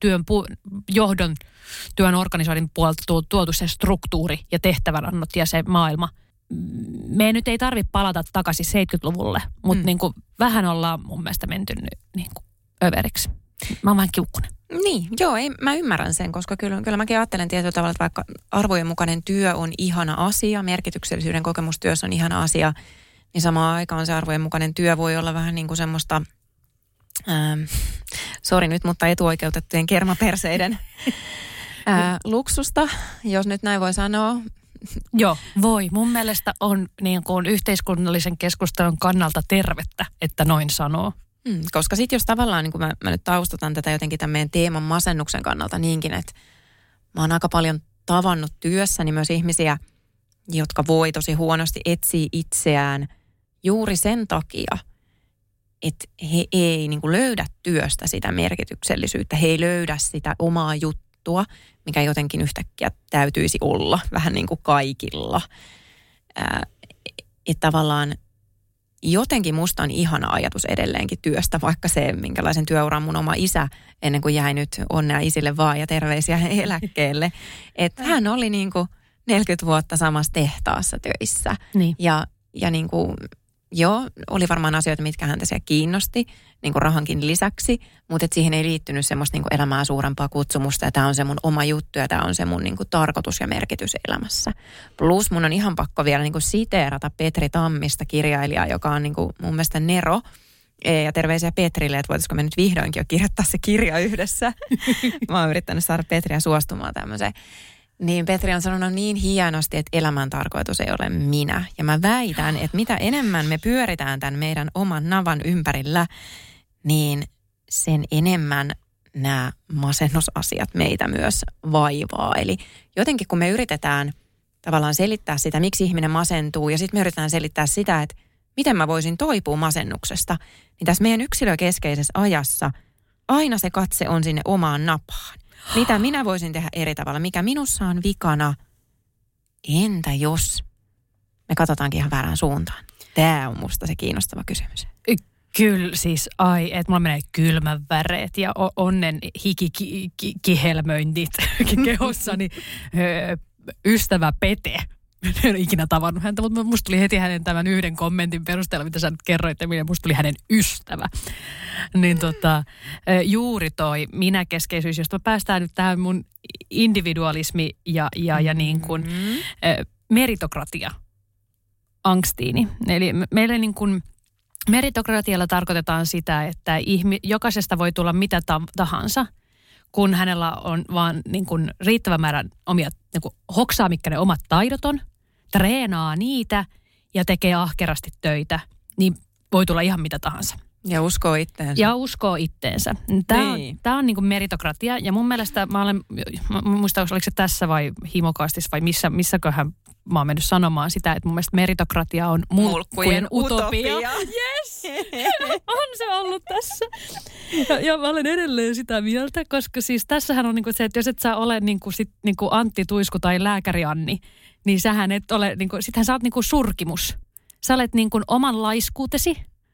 S5: työn organisoinnin puolelta tuotu se struktuuri ja tehtävänannot ja se maailma. Me nyt ei tarvitse palata takaisin 70-luvulle, mutta niin kuin vähän ollaan mun mielestä menty niin kuin överiksi. Mä oon vähän kiukkunen.
S4: Niin, joo, mä ymmärrän sen, koska kyllä mäkin ajattelen tietyllä tavalla, että vaikka arvojen mukainen työ on ihana asia, merkityksellisyyden kokemustyössä on ihana asia, niin samaan aikaan se arvojen mukainen työ voi olla vähän niin kuin semmoista, sori nyt, mutta etuoikeutettujen kermaperseiden luksusta, jos nyt näin voi sanoa.
S5: Joo, voi. Mun mielestä on niin kuin yhteiskunnallisen keskustelun kannalta tervettä, että noin sanoo.
S4: Koska sitten jos tavallaan, niin kun mä nyt taustatan tätä jotenkin tämän meidän teeman masennuksen kannalta niinkin, että mä oon aika paljon tavannut työssäni myös ihmisiä, jotka voi tosi huonosti etsiä itseään juuri sen takia, että he ei niin kuin löydä työstä sitä merkityksellisyyttä, he ei löydä sitä omaa juttua, laatua, mikä jotenkin yhtäkkiä täytyisi olla vähän niin kuin kaikilla. Että tavallaan jotenkin musta on ihana ajatus edelleenkin työstä, vaikka se, minkälaisen työuran mun oma isä, ennen kuin jäi nyt onnea isille vaan ja terveisiä eläkkeelle. Että hän oli niin kuin 40 vuotta samassa tehtaassa töissä.
S5: Niin.
S4: Ja niin kuin, joo, oli varmaan asioita, mitkä häntä siellä kiinnosti, niin kuin rahankin lisäksi, mutta siihen ei liittynyt semmoista niin kuin elämää suurempaa kutsumusta, ja tämä on se mun oma juttu, ja tämä on se mun niin kuin tarkoitus ja merkitys elämässä. Plus mun on ihan pakko vielä niin kuin siteerata Petri Tammista, kirjailijaa, joka on niin kuin mun mielestä nero, ja terveisiä Petrille, että voitaisiko me nyt vihdoinkin jo kirjoittaa se kirja yhdessä. Mä oon yrittänyt saada Petriä suostumaan tämmöiseen. Niin Petri on sanonut niin hienosti, että elämän tarkoitus ei ole minä. Ja mä väitän, että mitä enemmän me pyöritään tämän meidän oman navan ympärillä, niin sen enemmän nämä masennusasiat meitä myös vaivaa. Eli jotenkin kun me yritetään tavallaan selittää sitä, miksi ihminen masentuu, ja sitten me yritetään selittää sitä, että miten mä voisin toipua masennuksesta, niin tässä meidän yksilökeskeisessä ajassa aina se katse on sinne omaan napaan. Mitä minä voisin tehdä eri tavalla? Mikä minussa on vikana? Entä jos me katsotaankin ihan väärään suuntaan? Tämä on musta se kiinnostava kysymys.
S5: Kyllä siis, että mulla menee kylmän väreet ja onnen hikikihelmöintit kehossani. Ystävä Pete. En ole ikinä tavannut häntä, mutta musta tuli heti hänen tämän yhden kommentin perusteella, mitä sä nyt kerroit, ja musta tuli hänen ystävä. Niin juuri toi minäkeskeisyys, josta päästään nyt tähän mun individualismi ja niin kuin meritokratia angstiini. Eli meille niin kuin meritokratialla tarkoitetaan sitä, että jokaisesta voi tulla mitä tahansa, kun hänellä on vaan niin kuin riittävä määrä omia, niin kuin hoksaa, mitkä ne omat taidot on, treenaa niitä ja tekee ahkerasti töitä, niin voi tulla ihan mitä tahansa.
S4: Ja uskoo itteensä.
S5: Tämä on niin kuin meritokratia, ja mun mielestä mä muistan, oliko se tässä vai Himokastissa vai missäköhän mä oon mennyt sanomaan sitä, että mun mielestä meritokratia on mulkkujen utopia. Yes! On se ollut tässä. Ja mä olen edelleen sitä mieltä, koska siis tässähän on niinku se, että jos et sä ole niinku Antti Tuisku tai lääkäri Anni, niin sähän et ole, sittenhän sä oot niinku surkimus. Sä olet niinku oman laiskuutesi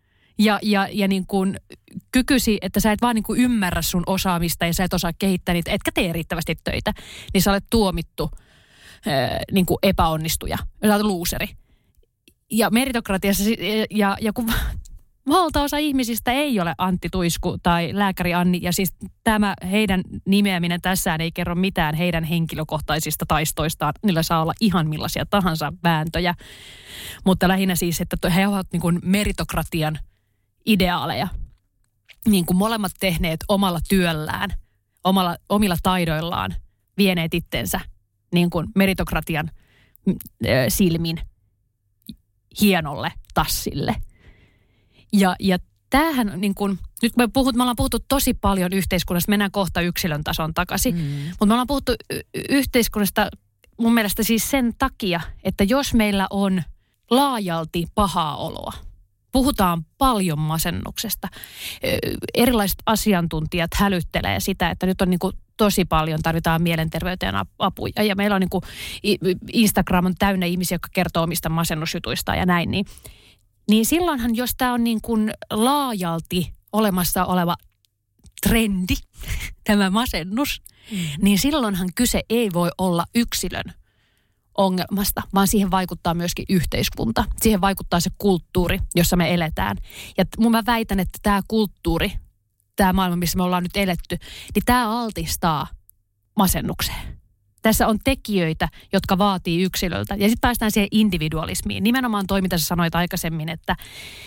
S5: ja niinku kykysi, että sä et vaan niinku ymmärrä sun osaamista ja sä et osaa kehittää niitä, etkä tee riittävästi töitä, niin sä olet tuomittu niin kuin epäonnistuja. Sä olet luuseri. Ja meritokratiassa, ja kun valtaosa ihmisistä ei ole Antti Tuisku tai lääkäri Anni, ja siis tämä heidän nimeäminen tässään ei kerro mitään heidän henkilökohtaisista taistoistaan. Niillä saa olla ihan millaisia tahansa vääntöjä. Mutta lähinnä siis, että he ovat niin kuin meritokratian ideaaleja. Niin kuin molemmat tehneet omalla työllään, omilla taidoillaan, vieneet itsensä niin kuin meritokratian silmin hienolle tassille. Ja tämähän niin kuin, nyt me ollaan puhuttu tosi paljon yhteiskunnasta, mennään kohta yksilön tason takaisin, mutta me ollaan puhuttu yhteiskunnasta mun mielestä siis sen takia, että jos meillä on laajalti pahaa oloa, puhutaan paljon masennuksesta, erilaiset asiantuntijat hälyttelee sitä, että nyt on niin kuin tosi paljon tarvitaan mielenterveyteen apuja. Ja meillä on niin kuin Instagram on täynnä ihmisiä, jotka kertoo omista masennusjutuista ja näin. Niin silloinhan, jos tämä on niin kuin laajalti olemassa oleva trendi, tämä masennus, niin silloinhan kyse ei voi olla yksilön ongelmasta, vaan siihen vaikuttaa myöskin yhteiskunta. Siihen vaikuttaa se kulttuuri, jossa me eletään. Ja mä väitän, että tämä kulttuuri, tämä maailma, missä me ollaan nyt eletty, niin tämä altistaa masennukseen. Tässä on tekijöitä, jotka vaatii yksilöltä. Ja sitten päästään siihen individualismiin. Nimenomaan toi, mitä sä sanoit aikaisemmin, että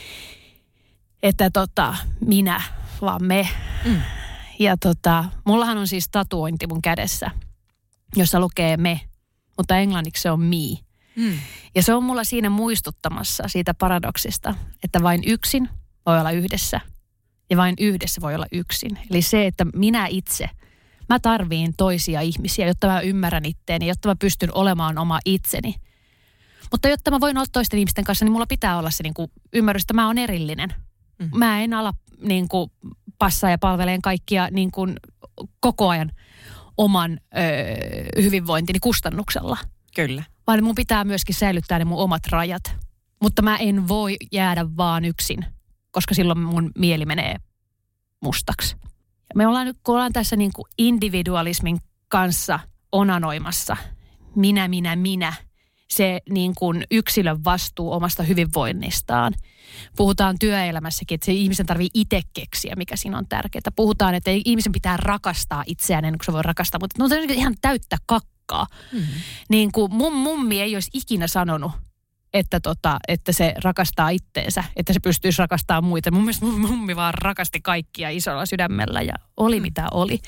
S5: minä, vaan me. Ja mullahan on siis tatuointi mun kädessä, jossa lukee me, mutta englanniksi se on me. Ja se on mulla siinä muistuttamassa siitä paradoksista, että vain yksin voi olla yhdessä. Ja vain yhdessä voi olla yksin. Eli se, että minä itse, mä tarviin toisia ihmisiä, jotta mä ymmärrän itteeni, jotta mä pystyn olemaan oma itseni. Mutta jotta mä voin olla toisten ihmisten kanssa, niin mulla pitää olla se niin kuin ymmärrys, että mä oon erillinen. Mä en ala niin kuin passaa ja palveleen kaikkia niin kuin koko ajan oman hyvinvointini kustannuksella.
S4: Kyllä.
S5: Vaan mun pitää myöskin säilyttää ne mun omat rajat. Mutta mä en voi jäädä vaan yksin, koska silloin mun mieli menee mustaksi. Me ollaan nyt, kun ollaan tässä niin kuin individualismin kanssa onanoimassa, minä, se niin kuin yksilön vastuu omasta hyvinvoinnistaan. Puhutaan työelämässäkin, että se ihmisen tarvitsee itse keksiä, mikä siinä on tärkeää. Puhutaan, että ihmisen pitää rakastaa itseään ennen kuin se voi rakastaa, mutta no, se on ihan täyttä kakkaa. Mm-hmm. Niin kuin mun mummi ei olisi ikinä sanonut, että se rakastaa itteensä, että se pystyisi rakastamaan muita. Mun mielestä mun mummi vaan rakasti kaikkia isolla sydämellä ja oli mitä oli.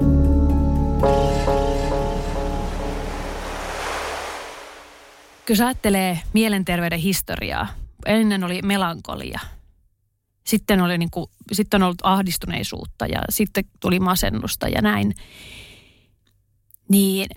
S5: Kyllä ajattelee mielenterveyden historiaa. Ennen oli melankolia. Sitten on ollut ahdistuneisuutta ja sitten tuli masennusta ja näin. Niin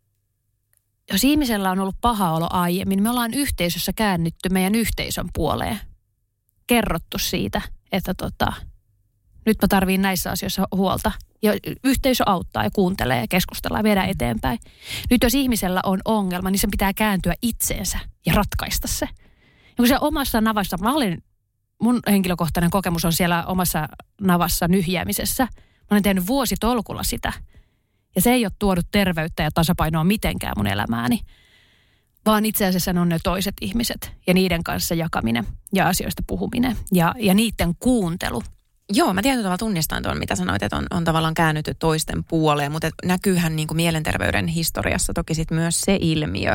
S5: jos ihmisellä on ollut paha olo aiemmin, me ollaan yhteisössä käännytty meidän yhteisön puoleen. Kerrottu siitä, että nyt mä tarviin näissä asioissa huolta. Ja yhteisö auttaa ja kuuntelee ja keskustellaan ja viedään eteenpäin. Nyt jos ihmisellä on ongelma, niin sen pitää kääntyä itseensä ja ratkaista se. Ja kun se omassa navassa, mun henkilökohtainen kokemus on siellä omassa navassa nyhjäämisessä. Mä olen tehnyt vuositolkulla sitä. Ja se ei ole tuonut terveyttä ja tasapainoa mitenkään mun elämääni. Vaan itse asiassa ne on ne toiset ihmiset ja niiden kanssa jakaminen ja asioista puhuminen ja niiden kuuntelu.
S4: Joo, mä tietyllä tavalla tunnistan tuon, mitä sanoit, että on tavallaan käännytty toisten puoleen, mutta näkyyhän niin kuin mielenterveyden historiassa toki sit myös se ilmiö,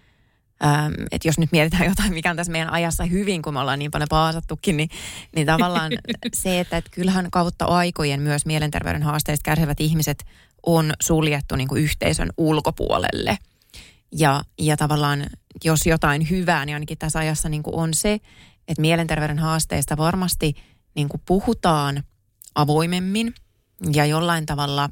S4: että jos nyt mietitään jotain, mikä on tässä meidän ajassa hyvin, kun me ollaan niin paljon paasattukin, niin tavallaan se, että kyllähän kautta aikojen myös mielenterveyden haasteista kärsivät ihmiset on suljettu niin kuin yhteisön ulkopuolelle. Ja tavallaan, jos jotain hyvää, niin ainakin tässä ajassa niin kuin on se, että mielenterveyden haasteista varmasti niin kuin puhutaan avoimemmin ja jollain tavalla,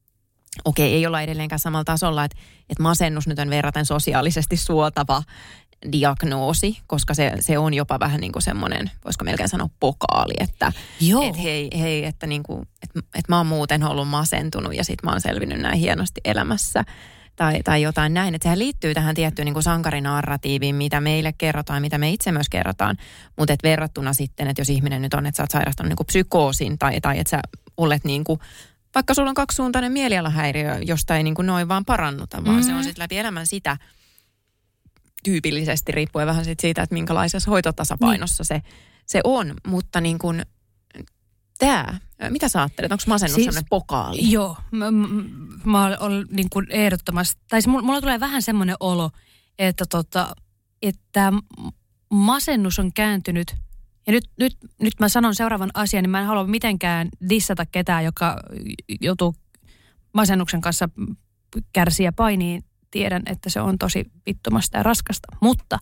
S4: ei olla edelleenkään samalla tasolla, että masennus nyt on verraten sosiaalisesti suotava diagnoosi, koska se on jopa vähän niin kuin semmoinen, voisiko melkein sanoa pokaali, että hei, että niin kuin, että mä oon muuten ollut masentunut ja sit mä oon selvinnyt näin hienosti elämässä. Tai jotain näin, että sehän liittyy tähän tiettyyn niin kuin sankarinarratiiviin, mitä meille kerrotaan, mitä me itse myös kerrotaan, mutta et verrattuna sitten, että jos ihminen nyt on, että sä oot sairastanut niin kuin psykoosin tai että sä olet niin kuin, vaikka sulla on kaksisuuntainen mielialahäiriö, josta ei niin kuin noin vaan parannuta, vaan se on sitten läpi elämän sitä tyypillisesti, riippuen vähän siitä, että minkälaisessa hoitotasapainossa se on, mutta niin kuin mitä sä ajattelet? Onko masennus sellainen pokaali?
S5: Joo, mä olen niin kuin ehdottomasti, tai mulla tulee vähän semmoinen olo, että masennus on kääntynyt, ja nyt mä sanon seuraavan asian, niin mä en halua mitenkään dissata ketään, joka joutuu masennuksen kanssa kärsiä ja painiin. Tiedän, että se on tosi vittumasta ja raskasta, mutta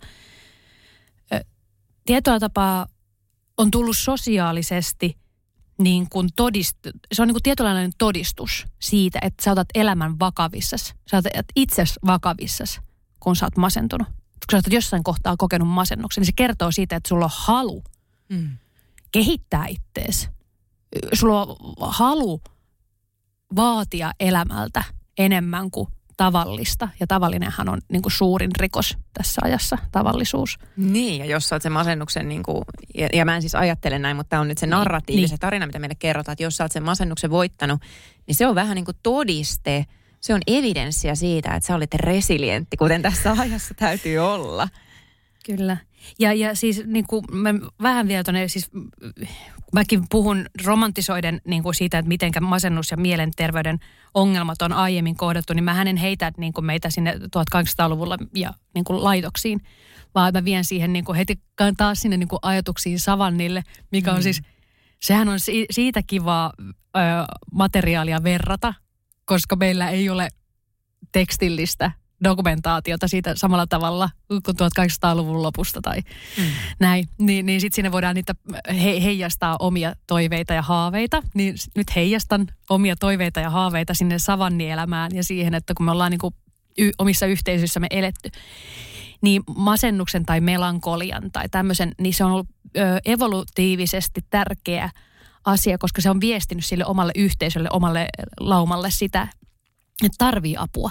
S5: tietyllä tapaa on tullut sosiaalisesti niin kuin se on niin kuin tietynlainen todistus siitä, että sä otat elämän vakavissasi. Sä otat itsesi vakavissasi, kun sä oot masentunut. Kun sä oot jossain kohtaa kokenut masennuksen, niin se kertoo siitä, että sulla on halu kehittää ittees. Sulla on halu vaatia elämältä enemmän kuin tavallista. Ja tavallinenhan on niin kuin suurin rikos tässä ajassa, tavallisuus.
S4: Niin, ja jos sä oot sen masennuksen, niin kuin, ja mä en siis ajattele näin, mutta tämä on nyt se narratiivi, se tarina, mitä meille kerrotaan, että jos sä oot sen masennuksen voittanut, niin se on vähän niin kuin todiste, se on evidenssiä siitä, että sä olet resilientti, kuten tässä ajassa täytyy olla.
S5: Kyllä. Ja siis niin kuin mä vähän vielä tuonne, siis mäkin puhun romantisoiden niin kuin siitä, että miten masennus ja mielenterveyden ongelmat on aiemmin kohdattu, niin mä hänen heitä niin kuin meitä sinne 1800-luvulla ja niin kuin laitoksiin, vaan mä vien siihen niin kuin heti taas sinne niin kuin ajatuksiin savannille, mikä on siis, sehän on siitä kivaa materiaalia verrata, koska meillä ei ole tekstillistä dokumentaatiota siitä samalla tavalla kuin 1800-luvun lopusta tai näin. Niin sitten siinä voidaan niitä heijastaa omia toiveita ja haaveita. Niin nyt heijastan omia toiveita ja haaveita sinne savannielämään ja siihen, että kun me ollaan niin kuin omissa yhteisöissämme eletty, niin masennuksen tai melankolian tai tämmöisen, niin se on ollut evolutiivisesti tärkeä asia, koska se on viestinyt sille omalle yhteisölle, omalle laumalle sitä, että tarvii apua.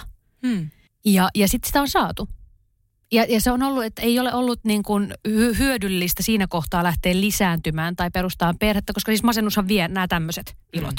S5: Ja sitten sitä on saatu. Ja se on ollut, että ei ole ollut niin kuin hyödyllistä siinä kohtaa lähteä lisääntymään tai perustamaan perhettä, koska siis masennushan vie nämä tämmöiset ilot.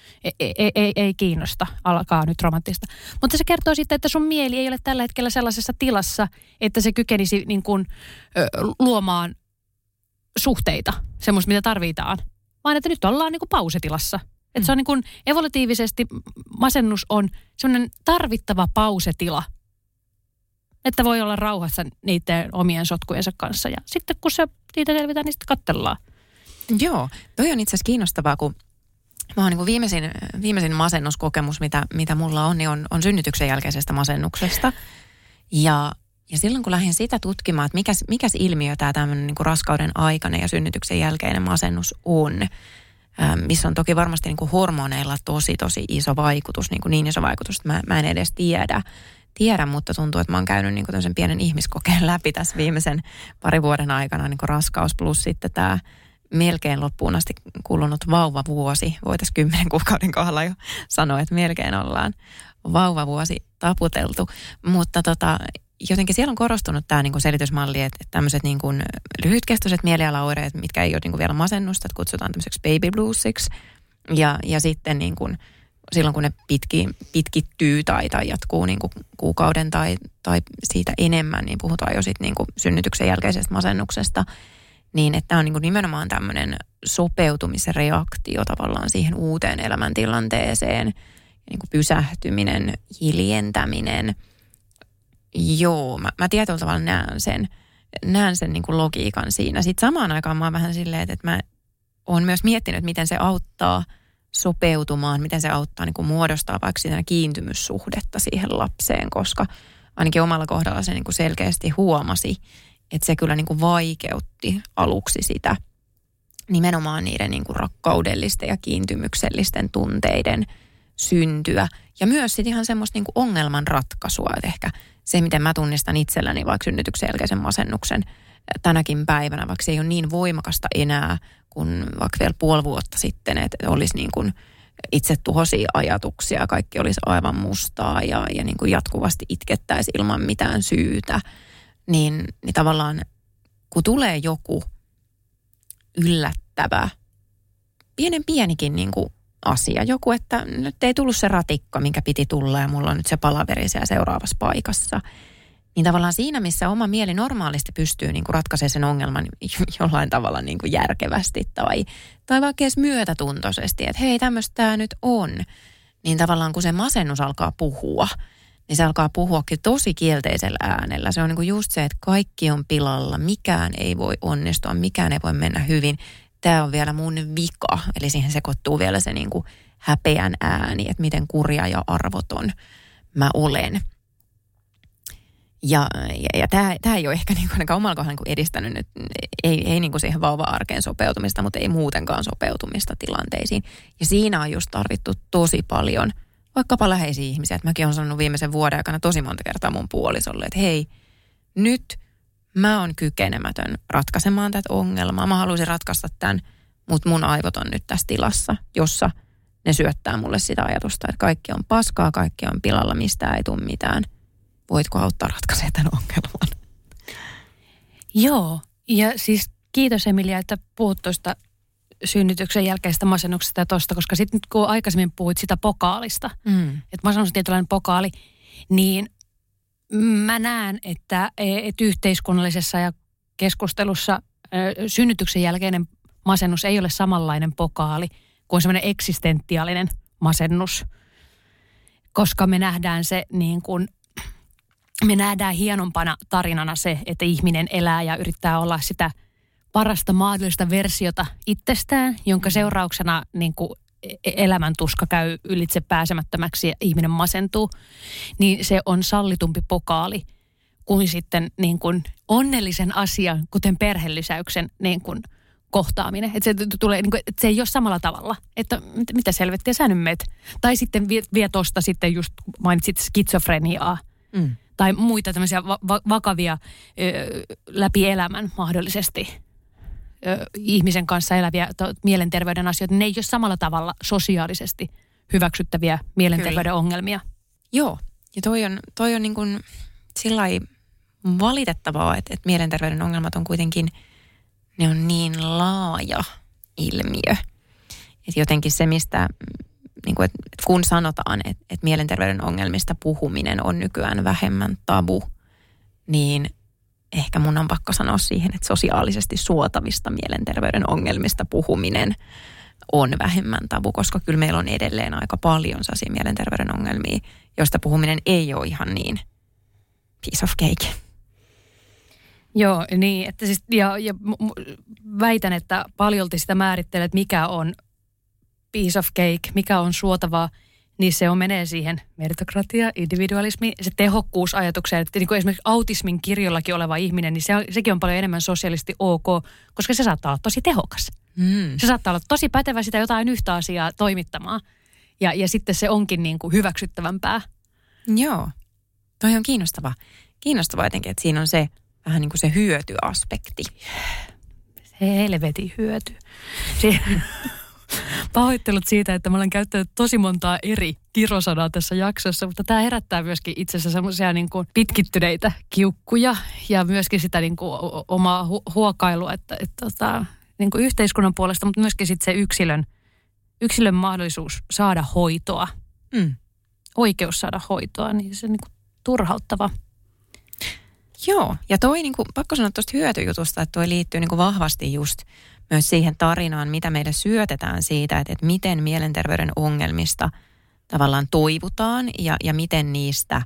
S5: Ei kiinnosta, alkaa nyt romanttista. Mutta se kertoo sitten, että sun mieli ei ole tällä hetkellä sellaisessa tilassa, että se kykenisi niin kuin, luomaan suhteita, semmoista mitä tarvitaan. Vaan että nyt ollaan niin kuin pausetilassa. Että se on niin kuin evolutiivisesti, masennus on semmoinen tarvittava pausetila. Että voi olla rauhassa niiden omien sotkujensa kanssa. Ja sitten kun se niitä selvitään, niin sitten katsellaan.
S4: Joo, toi on itse asiassa kiinnostavaa, kun mä oon niin kuin viimeisin masennuskokemus, mitä mulla on, niin on synnytyksen jälkeisestä masennuksesta. Ja silloin kun lähdin sitä tutkimaan, että mikäs ilmiö tämä tämmöinen niin kuin raskauden aikainen ja synnytyksen jälkeinen masennus on, missä on toki varmasti niin kuin hormoneilla tosi iso vaikutus, niin iso vaikutus, että mä en edes tiedä, mutta tuntuu, että mä oon käynyt niin kuin tämmöisen pienen ihmiskokeen läpi tässä viimeisen parin vuoden aikana, niin kuin raskaus plus sitten tämä melkein loppuun asti kulunut vauvavuosi. Voitaisiin 10 kuukauden kohdalla jo sanoa, että melkein ollaan vauvavuosi taputeltu. Mutta jotenkin siellä on korostunut tämä niin kuin selitysmalli, että tämmöiset niin kuin lyhytkestoiset mielialaoireet, mitkä ei ole niin kuin vielä masennusta, että kutsutaan tämmöiseksi baby bluesiksi. Ja sitten niin kuin silloin, kun ne pitkittyy tai jatkuu niin kuin kuukauden tai siitä enemmän, niin puhutaan jo sitten niin kuin synnytyksen jälkeisestä masennuksesta. Niin, että tämä on niin kuin nimenomaan tämmöinen sopeutumisreaktio tavallaan siihen uuteen elämäntilanteeseen, niin kuin pysähtyminen, hiljentäminen. Joo, mä tietyllä tavalla näen sen niin kuin logiikan siinä. Sitten samaan aikaan mä oon vähän silleen, että mä oon myös miettinyt, miten se auttaa sopeutumaan, miten se auttaa niin kuin muodostaa vaikka sitä kiintymyssuhdetta siihen lapseen, koska ainakin omalla kohdalla se niin kuin selkeästi huomasi, että se kyllä niin kuin vaikeutti aluksi sitä nimenomaan niiden niin kuin rakkaudellisten ja kiintymyksellisten tunteiden syntyä. Ja myös sitten ihan semmoista niin kuin ongelmanratkaisua, että ehkä se, miten mä tunnistan itselläni vaikka synnytyksen jälkeisen masennuksen tänäkin päivänä, vaikka se ei ole niin voimakasta enää kuin vaikka vielä puoli vuotta sitten, että olisi niin kuin itsetuhoisia ajatuksia, kaikki olisi aivan mustaa ja niin kuin jatkuvasti itkettäisi ilman mitään syytä. Niin tavallaan, kun tulee joku yllättävä, pienikin niin kuin asia, joku, että nyt ei tullut se ratikka, minkä piti tulla ja mulla on nyt se palaveri siellä seuraavassa paikassa, niin tavallaan siinä, missä oma mieli normaalisti pystyy niin kuin ratkaisemaan sen ongelman jollain tavalla niin kuin järkevästi tai vaikka edes myötätuntoisesti, että hei, tämmöistä tämä nyt on, niin tavallaan kun se masennus alkaa puhua, niin se alkaa puhuakin tosi kielteisellä äänellä. Se on niin kuin just se, että kaikki on pilalla, mikään ei voi onnistua, mikään ei voi mennä hyvin. Tämä on vielä mun vika, eli siihen sekoittuu vielä se niin kuin häpeän ääni, että miten kurja ja arvoton mä olen. Ja tämä ei ole ehkä niin kuin omalla kohdalla niin edistänyt nyt, ei niin kuin siihen vauva-arkeen sopeutumista, mutta ei muutenkaan sopeutumista tilanteisiin. Ja siinä on just tarvittu tosi paljon vaikkapa läheisiä ihmisiä. Että mäkin olen sanonut viimeisen vuoden aikana tosi monta kertaa mun puolisolle, että hei, nyt mä oon kykenemätön ratkaisemaan tätä ongelmaa. Mä haluaisin ratkaista tämän, mutta mun aivot on nyt tässä tilassa, jossa ne syöttää mulle sitä ajatusta, että kaikki on paskaa, kaikki on pilalla, mistään ei tule mitään. Voitko auttaa ratkaisemaan tämän ongelman?
S5: Joo, ja siis kiitos Emilia, että puhut tuosta synnytyksen jälkeisestä masennuksesta ja tuosta, koska sitten nyt kun aikaisemmin puhuit sitä pokaalista, että masennus on tietynlainen pokaali, niin mä näen, että yhteiskunnallisessa ja keskustelussa synnytyksen jälkeinen masennus ei ole samanlainen pokaali kuin semmoinen eksistentiaalinen masennus, koska me nähdään se niin kuin, me nähdään hienompana tarinana se, että ihminen elää ja yrittää olla sitä parasta mahdollista versiota itsestään, jonka seurauksena niin kuin elämäntuska käy ylitse pääsemättömäksi ja ihminen masentuu, niin se on sallitumpi pokaali kuin sitten niin kuin onnellisen asian, kuten perhelisäyksen niin kuin kohtaaminen. Että se tulee, niin kuin, että se ei ole samalla tavalla, että mitä selvettiä sä nyt meet. Tai sitten vie tuosta sitten just mainitsit skitsofreniaa. Tai muita tämmöisiä vakavia läpi elämän mahdollisesti ihmisen kanssa eläviä mielenterveyden asioita. Ne ei ole samalla tavalla sosiaalisesti hyväksyttäviä mielenterveyden ongelmia.
S4: Joo, ja toi on niin kuin sillai valitettavaa, että mielenterveyden ongelmat on kuitenkin, ne on niin laaja ilmiö. Että jotenkin se, mistä, niin kuin, että kun sanotaan, että mielenterveyden ongelmista puhuminen on nykyään vähemmän tabu, niin ehkä mun on pakko sanoa siihen, että sosiaalisesti suotavista mielenterveyden ongelmista puhuminen on vähemmän tabu, koska kyllä meillä on edelleen aika paljon sellaisia mielenterveyden ongelmia, joista puhuminen ei ole ihan niin piece of cake.
S5: Joo, niin, että siis, ja väitän, että paljolti sitä määrittelee, että mikä on piece of cake, mikä on suotavaa, niin se menee siihen meritokratia, individualismi, se tehokkuusajatukseen, että niin kuin esimerkiksi autismin kirjollakin oleva ihminen, niin sekin on paljon enemmän sosiaalisesti ok, koska se saattaa olla tosi tehokas. Se saattaa olla tosi pätevä sitä jotain yhtä asiaa toimittamaan, ja sitten se onkin niin kuin hyväksyttävämpää.
S4: Joo, toi on kiinnostavaa. Kiinnostavaa jotenkin, että siinä on se vähän niin kuin se hyötyaspekti.
S5: Se helvetin hyöty. Pahoittelut siitä, että mä olen käyttänyt tosi montaa eri kirosanaa tässä jaksossa, mutta tämä herättää myöskin itse asiassa semmoisia niin kuin pitkittyneitä kiukkuja ja myöskin sitä niin kuin omaa huokailua, että niin kuin yhteiskunnan puolesta, mutta myöskin sitten se yksilön mahdollisuus saada hoitoa, oikeus saada hoitoa, niin se on niin kuin turhauttava.
S4: Joo, ja toi niin kuin, pakko sanoa tuosta hyötyjutusta, että toi liittyy niin kuin vahvasti just myös siihen tarinaan, mitä meille syötetään siitä, että miten mielenterveyden ongelmista tavallaan toivutaan ja miten niistä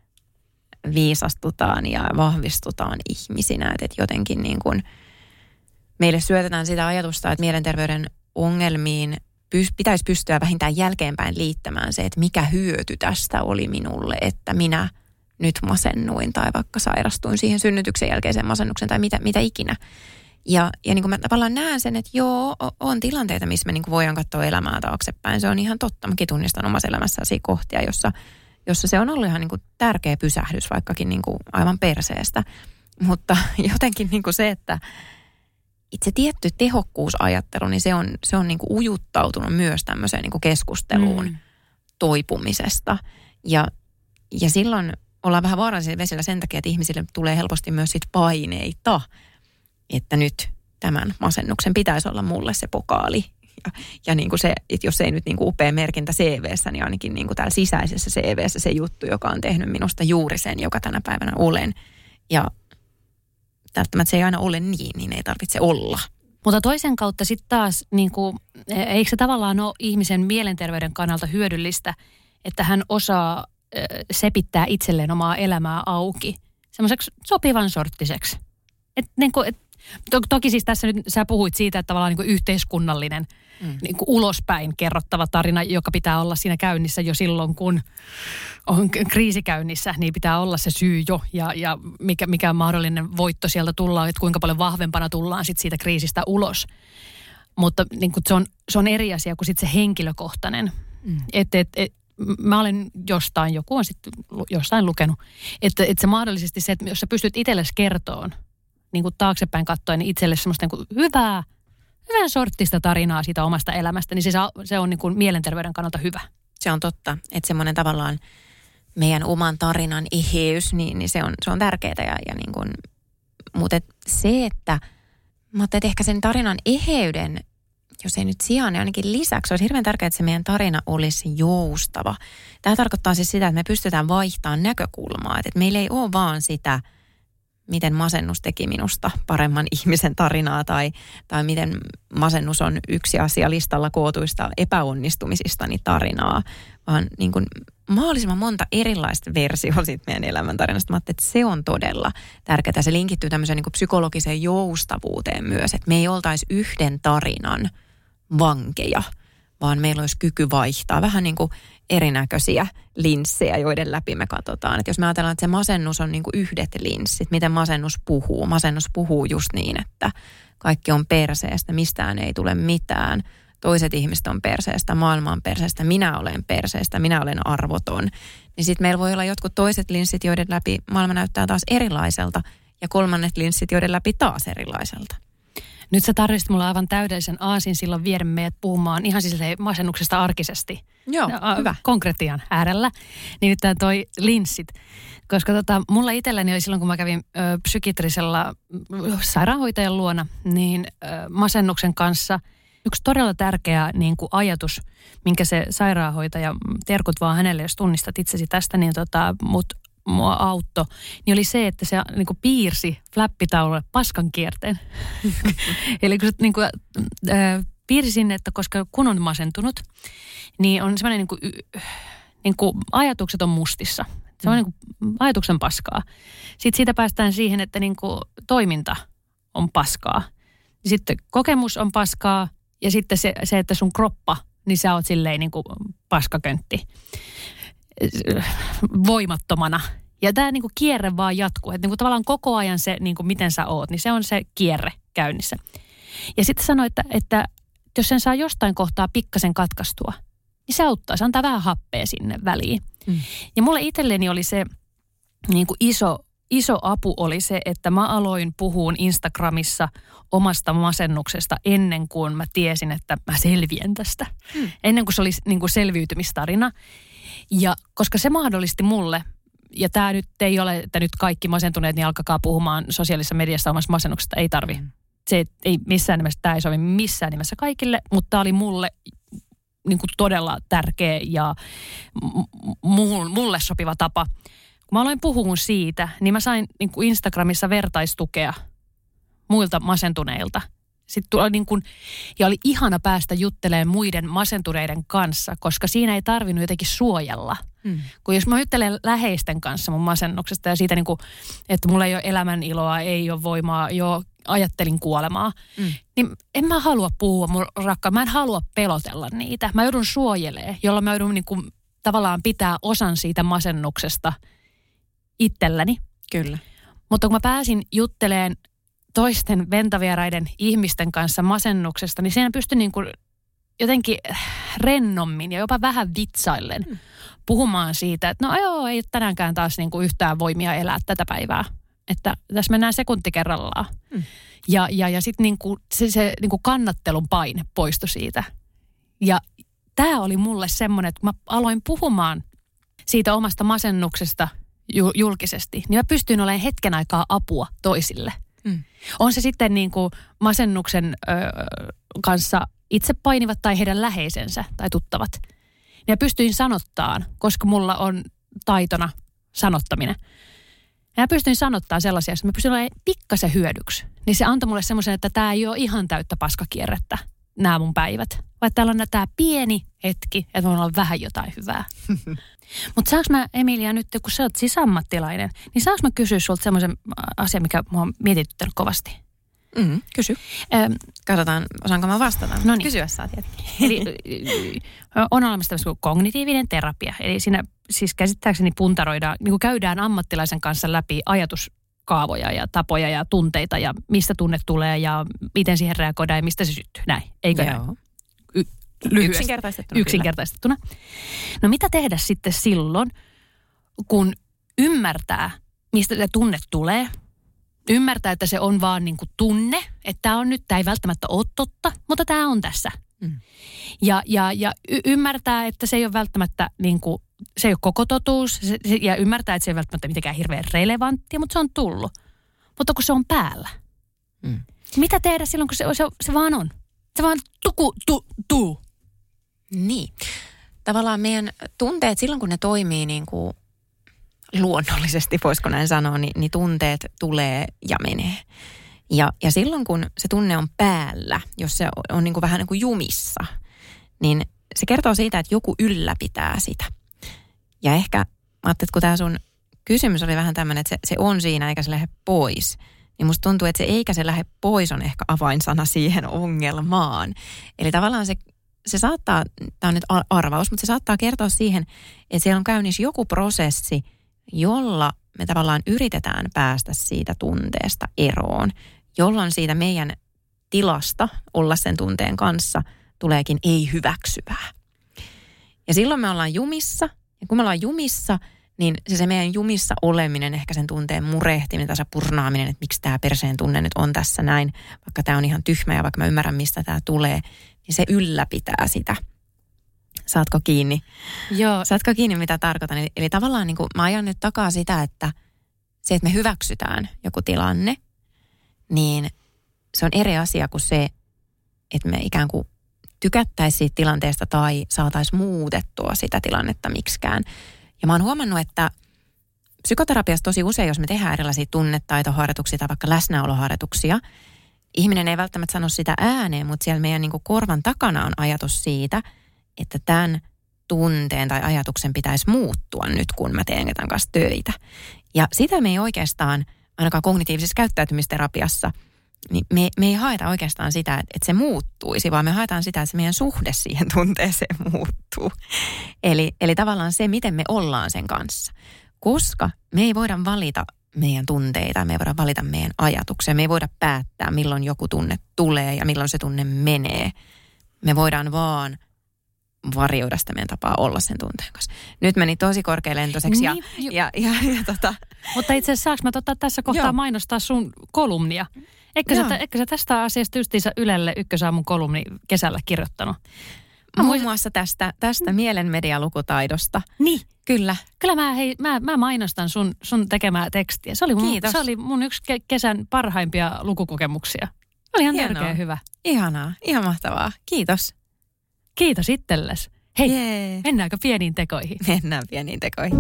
S4: viisastutaan ja vahvistutaan ihmisinä. Että jotenkin niin kuin meille syötetään sitä ajatusta, että mielenterveyden ongelmiin pitäisi pystyä vähintään jälkeenpäin liittämään se, että mikä hyöty tästä oli minulle, että minä nyt masennuin tai vaikka sairastuin siihen synnytyksen jälkeiseen masennukseen tai mitä ikinä. Ja niin kuin mä tavallaan näen sen, että joo, on tilanteita, missä me niin kuin voidaan katsoa elämää taaksepäin. Se on ihan totta. Mäkin tunnistan omassa elämässäsi kohtia, jossa se on ollut ihan niin kuin tärkeä pysähdys, vaikkakin niin kuin aivan perseestä. Mutta jotenkin niin kuin se, että itse tietty tehokkuusajattelu, niin se on niin kuin ujuttautunut myös tämmöiseen niin kuin keskusteluun toipumisesta. Ja silloin ollaan vähän vaarallisilla vesillä sen takia, että ihmisille tulee helposti myös sit paineita, että nyt tämän masennuksen pitäisi olla mulle se pokaali. Ja niin kuin se, että jos ei nyt niin kuin upea merkintä CV:ssä, niin ainakin niin kuin täällä sisäisessä CV:ssä se juttu, joka on tehnyt minusta juuri sen, joka tänä päivänä olen. Ja välttämättä se ei aina ole niin ei tarvitse olla.
S5: Mutta toisen kautta sitten taas, niin kuin, eikö se tavallaan ole ihmisen mielenterveyden kannalta hyödyllistä, että hän osaa sepittää itselleen omaa elämää auki semmoiseksi sopivan sorttiseksi. Toki siis tässä nyt sä puhuit siitä, että tavallaan niin kuin yhteiskunnallinen niin kuin ulospäin kerrottava tarina, joka pitää olla siinä käynnissä jo silloin, kun on kriisi käynnissä, niin pitää olla se syy jo ja mikä mahdollinen voitto sieltä tullaan, että kuinka paljon vahvempana tullaan sit siitä kriisistä ulos. Mutta niin kuin se on eri asia kuin sit se henkilökohtainen. Mä olen joku on sitten jostain lukenut, että se mahdollisesti se, että jos sä pystyt itsellesi kertoon, niin kuin taaksepäin katsoen, niin itselle semmoista niin kuin hyvän sorttista tarinaa siitä omasta elämästä, niin se on niin kuin mielenterveyden kannalta hyvä.
S4: Se on totta, että semmoinen tavallaan meidän oman tarinan eheys, niin se on tärkeää ja niin kuin, mutta se, että ehkä sen tarinan eheyden, jos ei nyt sijaan, niin ainakin lisäksi olisi hirveän tärkeää, että se meidän tarina olisi joustava. Tämä tarkoittaa siis sitä, että me pystytään vaihtamaan näkökulmaa, että meillä ei ole vaan sitä, miten masennus teki minusta paremman ihmisen tarinaa tai miten masennus on yksi asia listalla kootuista epäonnistumisistani tarinaa, vaan niin kuin mahdollisimman monta erilaista versiota siitä meidän elämäntarinasta. Mä ajattelin, että se on todella tärkeää. Se linkittyy tämmöiseen niin kuin psykologiseen joustavuuteen myös, että me ei oltaisi yhden tarinan vankeja, vaan meillä olisi kyky vaihtaa vähän niin kuin erinäköisiä linssejä, joiden läpi me katsotaan. Että jos me ajatellaan, että se masennus on niin kuin yhdet linssit, miten masennus puhuu. Masennus puhuu just niin, että kaikki on perseestä, mistään ei tule mitään. Toiset ihmiset on perseestä, maailma on perseestä, minä olen perseestä, minä olen arvoton. Niin sitten meillä voi olla jotkut toiset linssit, joiden läpi maailma näyttää taas erilaiselta ja kolmannet linssit, joiden läpi taas erilaiselta.
S5: Nyt sä tarvitsit mulle aivan täydellisen aasin silloin viedä meidät puhumaan ihan siis masennuksesta arkisesti.
S4: Joo, hyvä.
S5: Konkretian äärellä. Nimittäin toi linssit. Koska mulla itselläni oli silloin, kun mä kävin psykiatrisella sairaanhoitajan luona, niin masennuksen kanssa yksi todella tärkeä niin kuin ajatus, minkä se sairaanhoitaja, terkut vaan hänelle, jos tunnistat itsesi tästä, niin mua auttoi, niin oli se, että se niin kuin piirsi flappitaululle paskan kierteen. Eli kun niin kuin, piirsi sinne, että koska kun on masentunut, niin on semmoinen niin kuin ajatukset on mustissa. Se on niin kuin ajatuksen paskaa. Sitten siitä päästään siihen, että niin kuin toiminta on paskaa. Sitten kokemus on paskaa ja sitten se että sun kroppa, niin sä oot silleen niin kuin paskaköntti voimattomana. Ja tämä niinku kierre vaan jatkuu. Että niinku tavallaan koko ajan se, niinku miten sä oot, niin se on se kierre käynnissä. Ja sitten sanoi, että jos sen saa jostain kohtaa pikkasen katkaistua, niin se auttaa. Se antaa vähän happea sinne väliin. Ja mulle itselleni oli se niinku iso apu oli se, että mä aloin puhuun Instagramissa omasta masennuksesta ennen kuin mä tiesin, että mä selviän tästä. Ennen kuin se oli niinku selviytymistarina. Ja koska se mahdollisti mulle, ja tämä nyt ei ole, että nyt kaikki masentuneet, niin alkakaa puhumaan sosiaalisessa mediassa omasta masennuksesta, ei tarvi. Se ei missään nimessä, tämä ei sovi missään nimessä kaikille, mutta tämä oli mulle niin kuin todella tärkeä ja mulle sopiva tapa. Kun mä aloin puhumaan siitä, niin mä sain niin kuin Instagramissa vertaistukea muilta masentuneilta. Sitten tuli niin kuin, ja oli ihana päästä juttelemaan muiden masentuneiden kanssa, koska siinä ei tarvinnut jotenkin suojella. Kun jos mä juttelen läheisten kanssa mun masennuksesta ja siitä, niin kuin, että mulla ei ole elämän iloa, ei ole voimaa, ajattelin kuolemaa, niin en mä halua puhua mun rakkaan. Mä en halua pelotella niitä. Mä joudun suojelemaan, jolloin mä joudun niin kuin, tavallaan pitää osan siitä masennuksesta itselläni.
S4: Kyllä.
S5: Mutta kun mä pääsin juttelemaan toisten ventavieraiden ihmisten kanssa masennuksesta, niin siinä pystyi niin kuin jotenkin rennommin ja jopa vähän vitsaillen puhumaan siitä, että no joo, ei tänäänkään taas niin kuin yhtään voimia elää tätä päivää. Että tässä mennään sekunti kerrallaan. Ja sitten niin kuin se niin kuin kannattelun paine poistui siitä. Ja tämä oli mulle semmoinen, että kun mä aloin puhumaan siitä omasta masennuksesta julkisesti, niin mä pystyin olemaan hetken aikaa apua toisille. On se sitten niin kuin masennuksen kanssa itse painivat tai heidän läheisensä tai tuttavat. Ja pystyin sanottaan, koska mulla on taitona sanottaminen. Ja pystyin sanottaan sellaisia, että mä pystyin olemaan pikkasen hyödyksi. Niin se antoi mulle semmoisen, että tämä ei ole ihan täyttä paskakierrettä, nämä mun päivät. Vaan täällä on tämä pieni hetki, että voin olla vähän jotain hyvää. Mutta saanko mä, Emilia, nyt kun sä oot sisäammattilainen, niin saanko mä kysyä sulta semmoisen asian, mikä mua on mietityttänyt kovasti?
S4: Kysy. Katsotaan, osaanko mä vastata.
S5: No niin.
S4: Kysyä saa tietenkin.
S5: Eli on olemassa tämmöistä kuin kognitiivinen terapia. Eli siinä siis käsittääkseni puntaroidaan, niin kuin käydään ammattilaisen kanssa läpi ajatuskaavoja ja tapoja ja tunteita ja mistä tunne tulee ja miten siihen reagoidaan ja mistä se syttyy. Näin, eikö näin? Lyhyesti. Yksinkertaistettuna. No mitä tehdä sitten silloin, kun ymmärtää, mistä se tunne tulee? Ymmärtää, että se on vaan niin kuin tunne, että tämä ei välttämättä ole totta, mutta tämä on tässä. Ja ymmärtää, että se ei ole välttämättä niin kuin, se ei ole koko totuus ja ymmärtää, että se ei ole välttämättä mitenkään hirveän relevanttia, mutta se on tullut. Mutta kun se on päällä. Mitä tehdä silloin, kun se vaan on? Se vaan tuu.
S4: Niin. Tavallaan meidän tunteet silloin, kun ne toimii niin kuin luonnollisesti, voisiko näin sanoa, niin tunteet tulee ja menee. Ja silloin, kun se tunne on päällä, jos se on niin kuin vähän niin kuin jumissa, niin se kertoo siitä, että joku ylläpitää sitä. Ja ehkä, mä ajattelin, että kun tämä sun kysymys oli vähän tämmöinen, että se on siinä eikä se lähde pois, niin musta tuntuu, että se eikä se lähde pois on ehkä avainsana siihen ongelmaan. Eli tavallaan se saattaa, tämä on nyt arvaus, mutta se saattaa kertoa siihen, että siellä on käynnissä joku prosessi, jolla me tavallaan yritetään päästä siitä tunteesta eroon, jolloin siitä meidän tilasta olla sen tunteen kanssa tuleekin ei hyväksyvää. Ja silloin me ollaan jumissa, ja kun me ollaan jumissa, niin se meidän jumissa oleminen, ehkä sen tunteen murehtiminen tai se purnaaminen, että miksi tämä perseen tunne nyt on tässä näin, vaikka tämä on ihan tyhmä ja vaikka mä ymmärrän, mistä tämä tulee, niin se ylläpitää sitä. Saatko kiinni?
S5: Joo.
S4: Saatko kiinni, mitä tarkoitan? Eli tavallaan niin kuin mä ajan nyt takaa sitä, että se, että me hyväksytään joku tilanne, niin se on eri asia kuin se, että me ikään kuin tykättäisiin siitä tilanteesta tai saataisiin muutettua sitä tilannetta miksikään. Ja mä oon huomannut, että psykoterapiassa tosi usein, jos me tehdään erilaisia tunnetaitoharjoituksia tai vaikka läsnäoloharjoituksia, ihminen ei välttämättä sano sitä ääneen, mutta siellä meidän niin kuin korvan takana on ajatus siitä, että tämän tunteen tai ajatuksen pitäisi muuttua nyt, kun mä teen tämän kanssa töitä. Ja sitä me ei oikeastaan, ainakaan kognitiivisessa käyttäytymisterapiassa, niin me ei haeta oikeastaan sitä, että se muuttuisi, vaan me haetaan sitä, että se meidän suhde siihen tunteeseen muuttuu. Eli tavallaan se, miten me ollaan sen kanssa. Koska me ei voida valita meidän tunteita, me ei voida valita meidän ajatuksia, me ei voida päättää, milloin joku tunne tulee ja milloin se tunne menee. Me voidaan vaan varjoida sitä meidän tapaa olla sen tunteen kanssa. Nyt meni tosi korkealentoiseksi
S5: Mutta itse asiassa saanko mä tässä kohtaa mainostaa sun kolumnia? Eikö sä tästä asiasta justiinsa Ylelle Ykkösaamun kolumni kesällä kirjoittanut?
S4: Muun muassa tästä mielenmedialukutaidosta.
S5: Niin.
S4: Kyllä.
S5: Kyllä mä mainostan sun tekemää tekstiä. Se oli mun yksi kesän parhaimpia lukukokemuksia. Oli ihan tärkeä hyvä.
S4: Ihanaa, ihan mahtavaa. Kiitos.
S5: Kiitos itsellesi. Hei, mennäänkö pieniin tekoihin?
S4: Mennään pieniin tekoihin.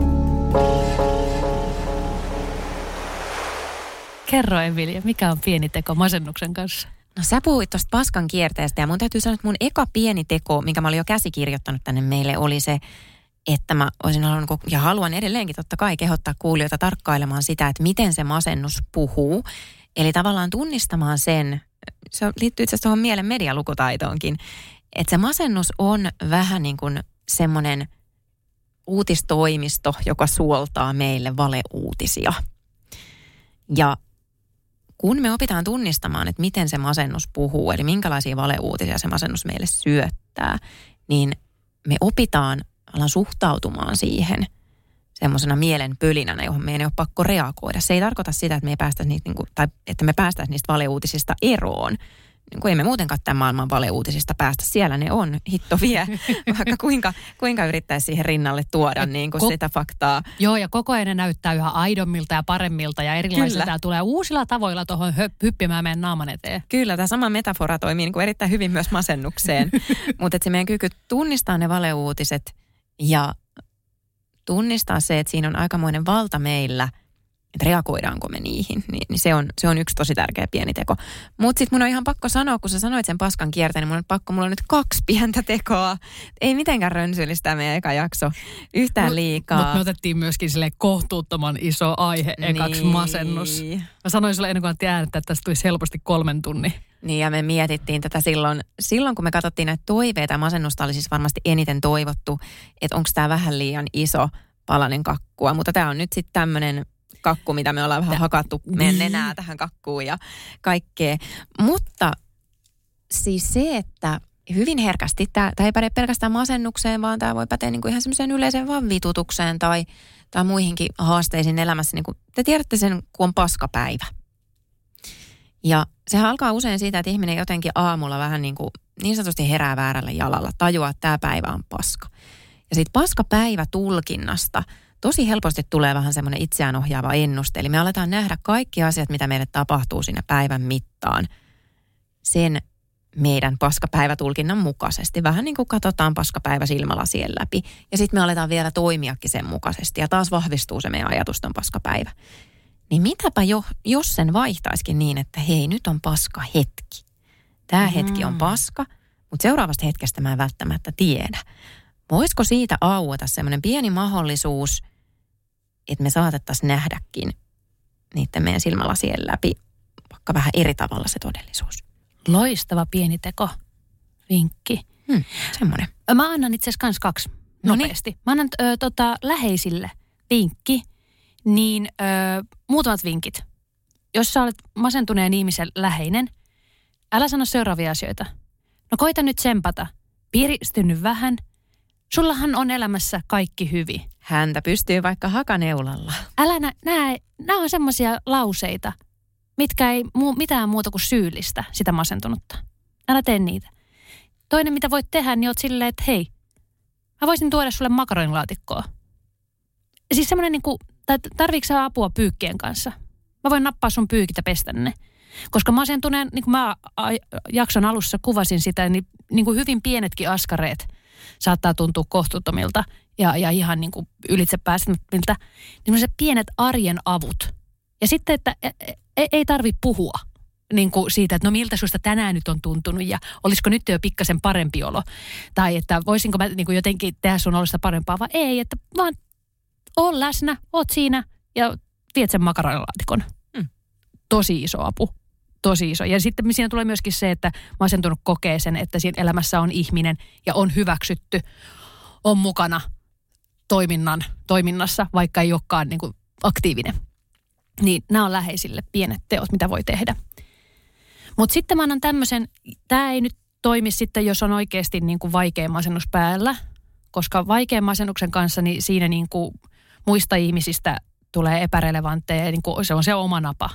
S5: Kerro Emilia, mikä on pieni teko masennuksen kanssa?
S4: No sä puhuit tuosta paskan kierteestä ja mun täytyy sanoa, että mun eka pieni teko, minkä mä olin jo käsikirjoittanut tänne meille, oli se, että mä olisin halunnut ja haluan edelleenkin totta kai kehottaa kuulijoita tarkkailemaan sitä, että miten se masennus puhuu. Eli tavallaan tunnistamaan sen, se liittyy itse asiassa tuohon mielen medialukutaitoonkin, että se masennus on vähän niin kuin semmoinen uutistoimisto, joka suoltaa meille valeuutisia. Ja kun me opitaan tunnistamaan, että miten se masennus puhuu, eli minkälaisia valeuutisia se masennus meille syöttää, niin me opitaan suhtautumaan siihen semmoisena mielen pölinänä, johon meidän ei ole pakko reagoida. Se ei tarkoita sitä, että me ei päästäisi niistä, tai että me päästäisiin niistä valeuutisista eroon. Niin ei me muutenkaan tämän maailman valeuutisista päästä. Siellä ne on, hitto vie, vaikka kuinka yrittäisi siihen rinnalle tuoda niin kuin sitä faktaa.
S5: Joo, ja koko ajan ne näyttää yhä aidommilta ja paremmilta ja erilaisilta. Tämä tulee uusilla tavoilla tuohon hyppimään meidän naaman eteen.
S4: Kyllä, tämä sama metafora toimii niin kuin erittäin hyvin myös masennukseen. Mutta se meidän kyky tunnistaa ne valeuutiset ja tunnistaa se, että siinä on aikamoinen valta meillä, että reagoidaanko me niihin, niin se on yksi tosi tärkeä pieni teko. Mutta sitten mun on ihan pakko sanoa, kun sä sanoit sen paskan kierteen, niin mulla on nyt 2 pientä tekoa. Ei mitenkään rönsyllistä meidän eka jakso yhtään liikaa.
S5: Mutta me otettiin myöskin silleen kohtuuttoman iso aihe ekaksi masennus. Mä sanoin sulle ennen kuin otettiin äänettä, että tästä tulisi helposti 3 tunnin.
S4: Niin ja me mietittiin tätä silloin kun me katsottiin näitä toiveita, masennusta oli siis varmasti eniten toivottu, että onko tämä vähän liian iso palanen kakkua. Mutta tämä on nyt sitten tämmöinen kakku, mitä me ollaan vähän hakattu meidän nenää tähän kakkuun ja kaikkea. Mutta siis se, että hyvin herkästi, tämä ei päde pelkästään masennukseen, vaan tämä voi päteä niinku ihan semmoiseen yleiseen vaan vitutukseen tai muihinkin haasteisiin elämässä. Niinku, te tiedätte sen, kun on paskapäivä. Ja sehän alkaa usein siitä, että ihminen jotenkin aamulla vähän niin sanotusti herää väärällä jalalla, tajuaa, että tämä päivä on paska. Ja siitä paskapäivä tulkinnasta tosi helposti tulee vähän semmoinen itseään ohjaava ennuste. Eli me aletaan nähdä kaikki asiat, mitä meille tapahtuu siinä päivän mittaan sen meidän paskapäivätulkinnan mukaisesti. Vähän niin kuin katsotaan paskapäivä silmälasien läpi. Ja sitten me aletaan vielä toimiakin sen mukaisesti. Ja taas vahvistuu se meidän ajatuston paskapäivä. Niin mitäpä jos sen vaihtaisikin niin, että hei, nyt on paska hetki. Tämä hetki on paska, mutta seuraavasta hetkestä mä en välttämättä tiedä. Voisiko siitä aueta semmoinen pieni mahdollisuus, että me saatettaisiin nähdäkin niiden meidän silmälasien läpi vaikka vähän eri tavalla se todellisuus.
S5: Loistava pieni teko. Vinkki.
S4: Semmoinen.
S5: Mä annan itse asiassa kans 2 nopeasti. Mä annan läheisille vinkki, niin muutamat vinkit. Jos sä olet masentuneen ihmisen läheinen, älä sano seuraavia asioita. No koita nyt tsempata. Piristynyt vähän. Sullahan on elämässä kaikki hyvin.
S4: Häntä pystyy vaikka hakaneulalla.
S5: Älä näe, nämä on semmoisia lauseita, mitkä ei mitään muuta kuin syyllistä sitä masentunutta. Älä tee niitä. Toinen, mitä voit tehdä, niin oot silleen, että hei, mä voisin tuoda sulle makaronilaatikkoa. Siis semmoinen niinku, tarviiko sä apua pyykkien kanssa? Mä voin nappaa sun pyykit ja pestä ne. Koska masentuneen, niin kuin mä jakson alussa kuvasin sitä, niin kuin hyvin pienetkin askareet saattaa tuntua kohtuuttomilta ja ihan niin kuin ylitse päästämiltä. Niin se pienet arjen avut. Ja sitten, että ei tarvitse puhua niin kuin siitä, että no miltä susta tänään nyt on tuntunut ja olisiko nyt jo pikkasen parempi olo. Tai että voisinko mä niin kuin jotenkin tehdä sun olosta parempaa, vaan ei, että vaan oon läsnä, oot siinä ja viet sen makaronilaatikon. Tosi iso apu. Tosi iso. Ja sitten siinä tulee myöskin se, että masentunut kokee sen, että siinä elämässä on ihminen ja on hyväksytty, on mukana toiminnassa, vaikka ei olekaan niin kuin aktiivinen. Niin nämä on läheisille pienet teot, mitä voi tehdä. Mutta sitten mä annan tämmöisen, tämä ei nyt toimi sitten, jos on oikeasti niin kuin vaikea masennus päällä, koska vaikean masennuksen kanssa niin siinä niin kuin muista ihmisistä tulee epärelevantteja ja niin kuin se on se oma napa.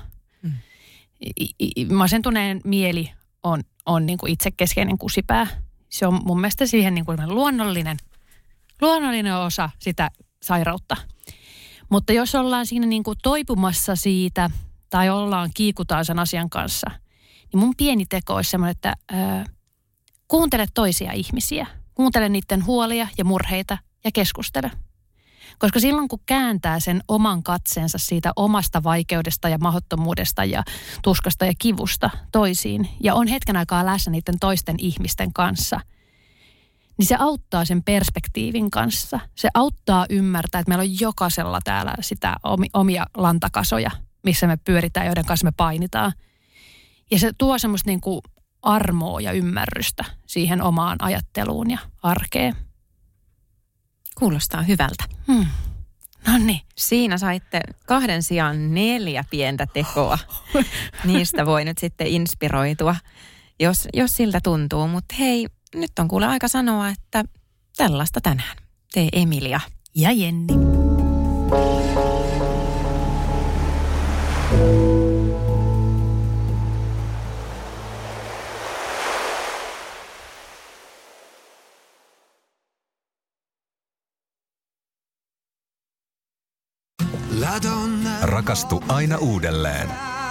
S5: Masentuneen mieli on niin kuin itsekeskeinen kusipää. Se on mun mielestä siihen niin kuin luonnollinen osa sitä sairautta. Mutta jos ollaan siinä niin kuin toipumassa siitä tai kiikutaan sen asian kanssa, niin mun pieni teko olisi semmoinen, että kuuntele toisia ihmisiä. Kuuntele niiden huolia ja murheita ja keskustele. Koska silloin, kun kääntää sen oman katseensa siitä omasta vaikeudesta ja mahdottomuudesta ja tuskasta ja kivusta toisiin ja on hetken aikaa läsnä niiden toisten ihmisten kanssa, niin se auttaa sen perspektiivin kanssa. Se auttaa ymmärtää, että meillä on jokaisella täällä sitä omia lantakasoja, missä me pyöritään, joiden kanssa me painitaan. Ja se tuo semmoista niin kuin armoa ja ymmärrystä siihen omaan ajatteluun ja arkeen.
S4: Kuulostaa hyvältä.
S5: No niin.
S4: Siinä saitte 2 sijaan 4 pientä tekoa. Niistä voi nyt sitten inspiroitua, jos siltä tuntuu. Mutta hei, nyt on kuule aika sanoa, että tällaista tänään. Tee Emilia.
S5: Ja Jenni.
S6: Rakastu aina uudelleen.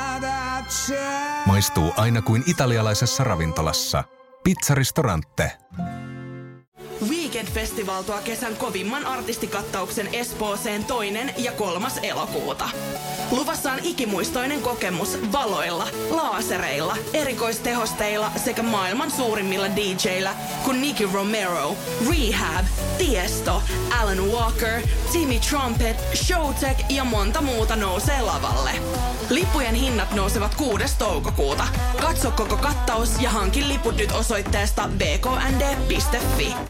S6: Maistuu aina kuin italialaisessa ravintolassa. Pizzaristorante.
S9: Weekend-festival tuo kesän kovimman artistikattauksen Espooseen 2. ja 3. elokuuta. Luvassa on ikimuistoinen kokemus valoilla, laasereilla, erikoistehosteilla sekä maailman suurimmilla DJillä kuin Nicky Romero, Rehab, Tiesto, Alan Walker, Timmy Trumpet, Showtek ja monta muuta nousee lavalle. Lippujen hinnat nousevat 6. toukokuuta. Katso koko kattaus ja hankin liput nyt osoitteesta bknd.fi.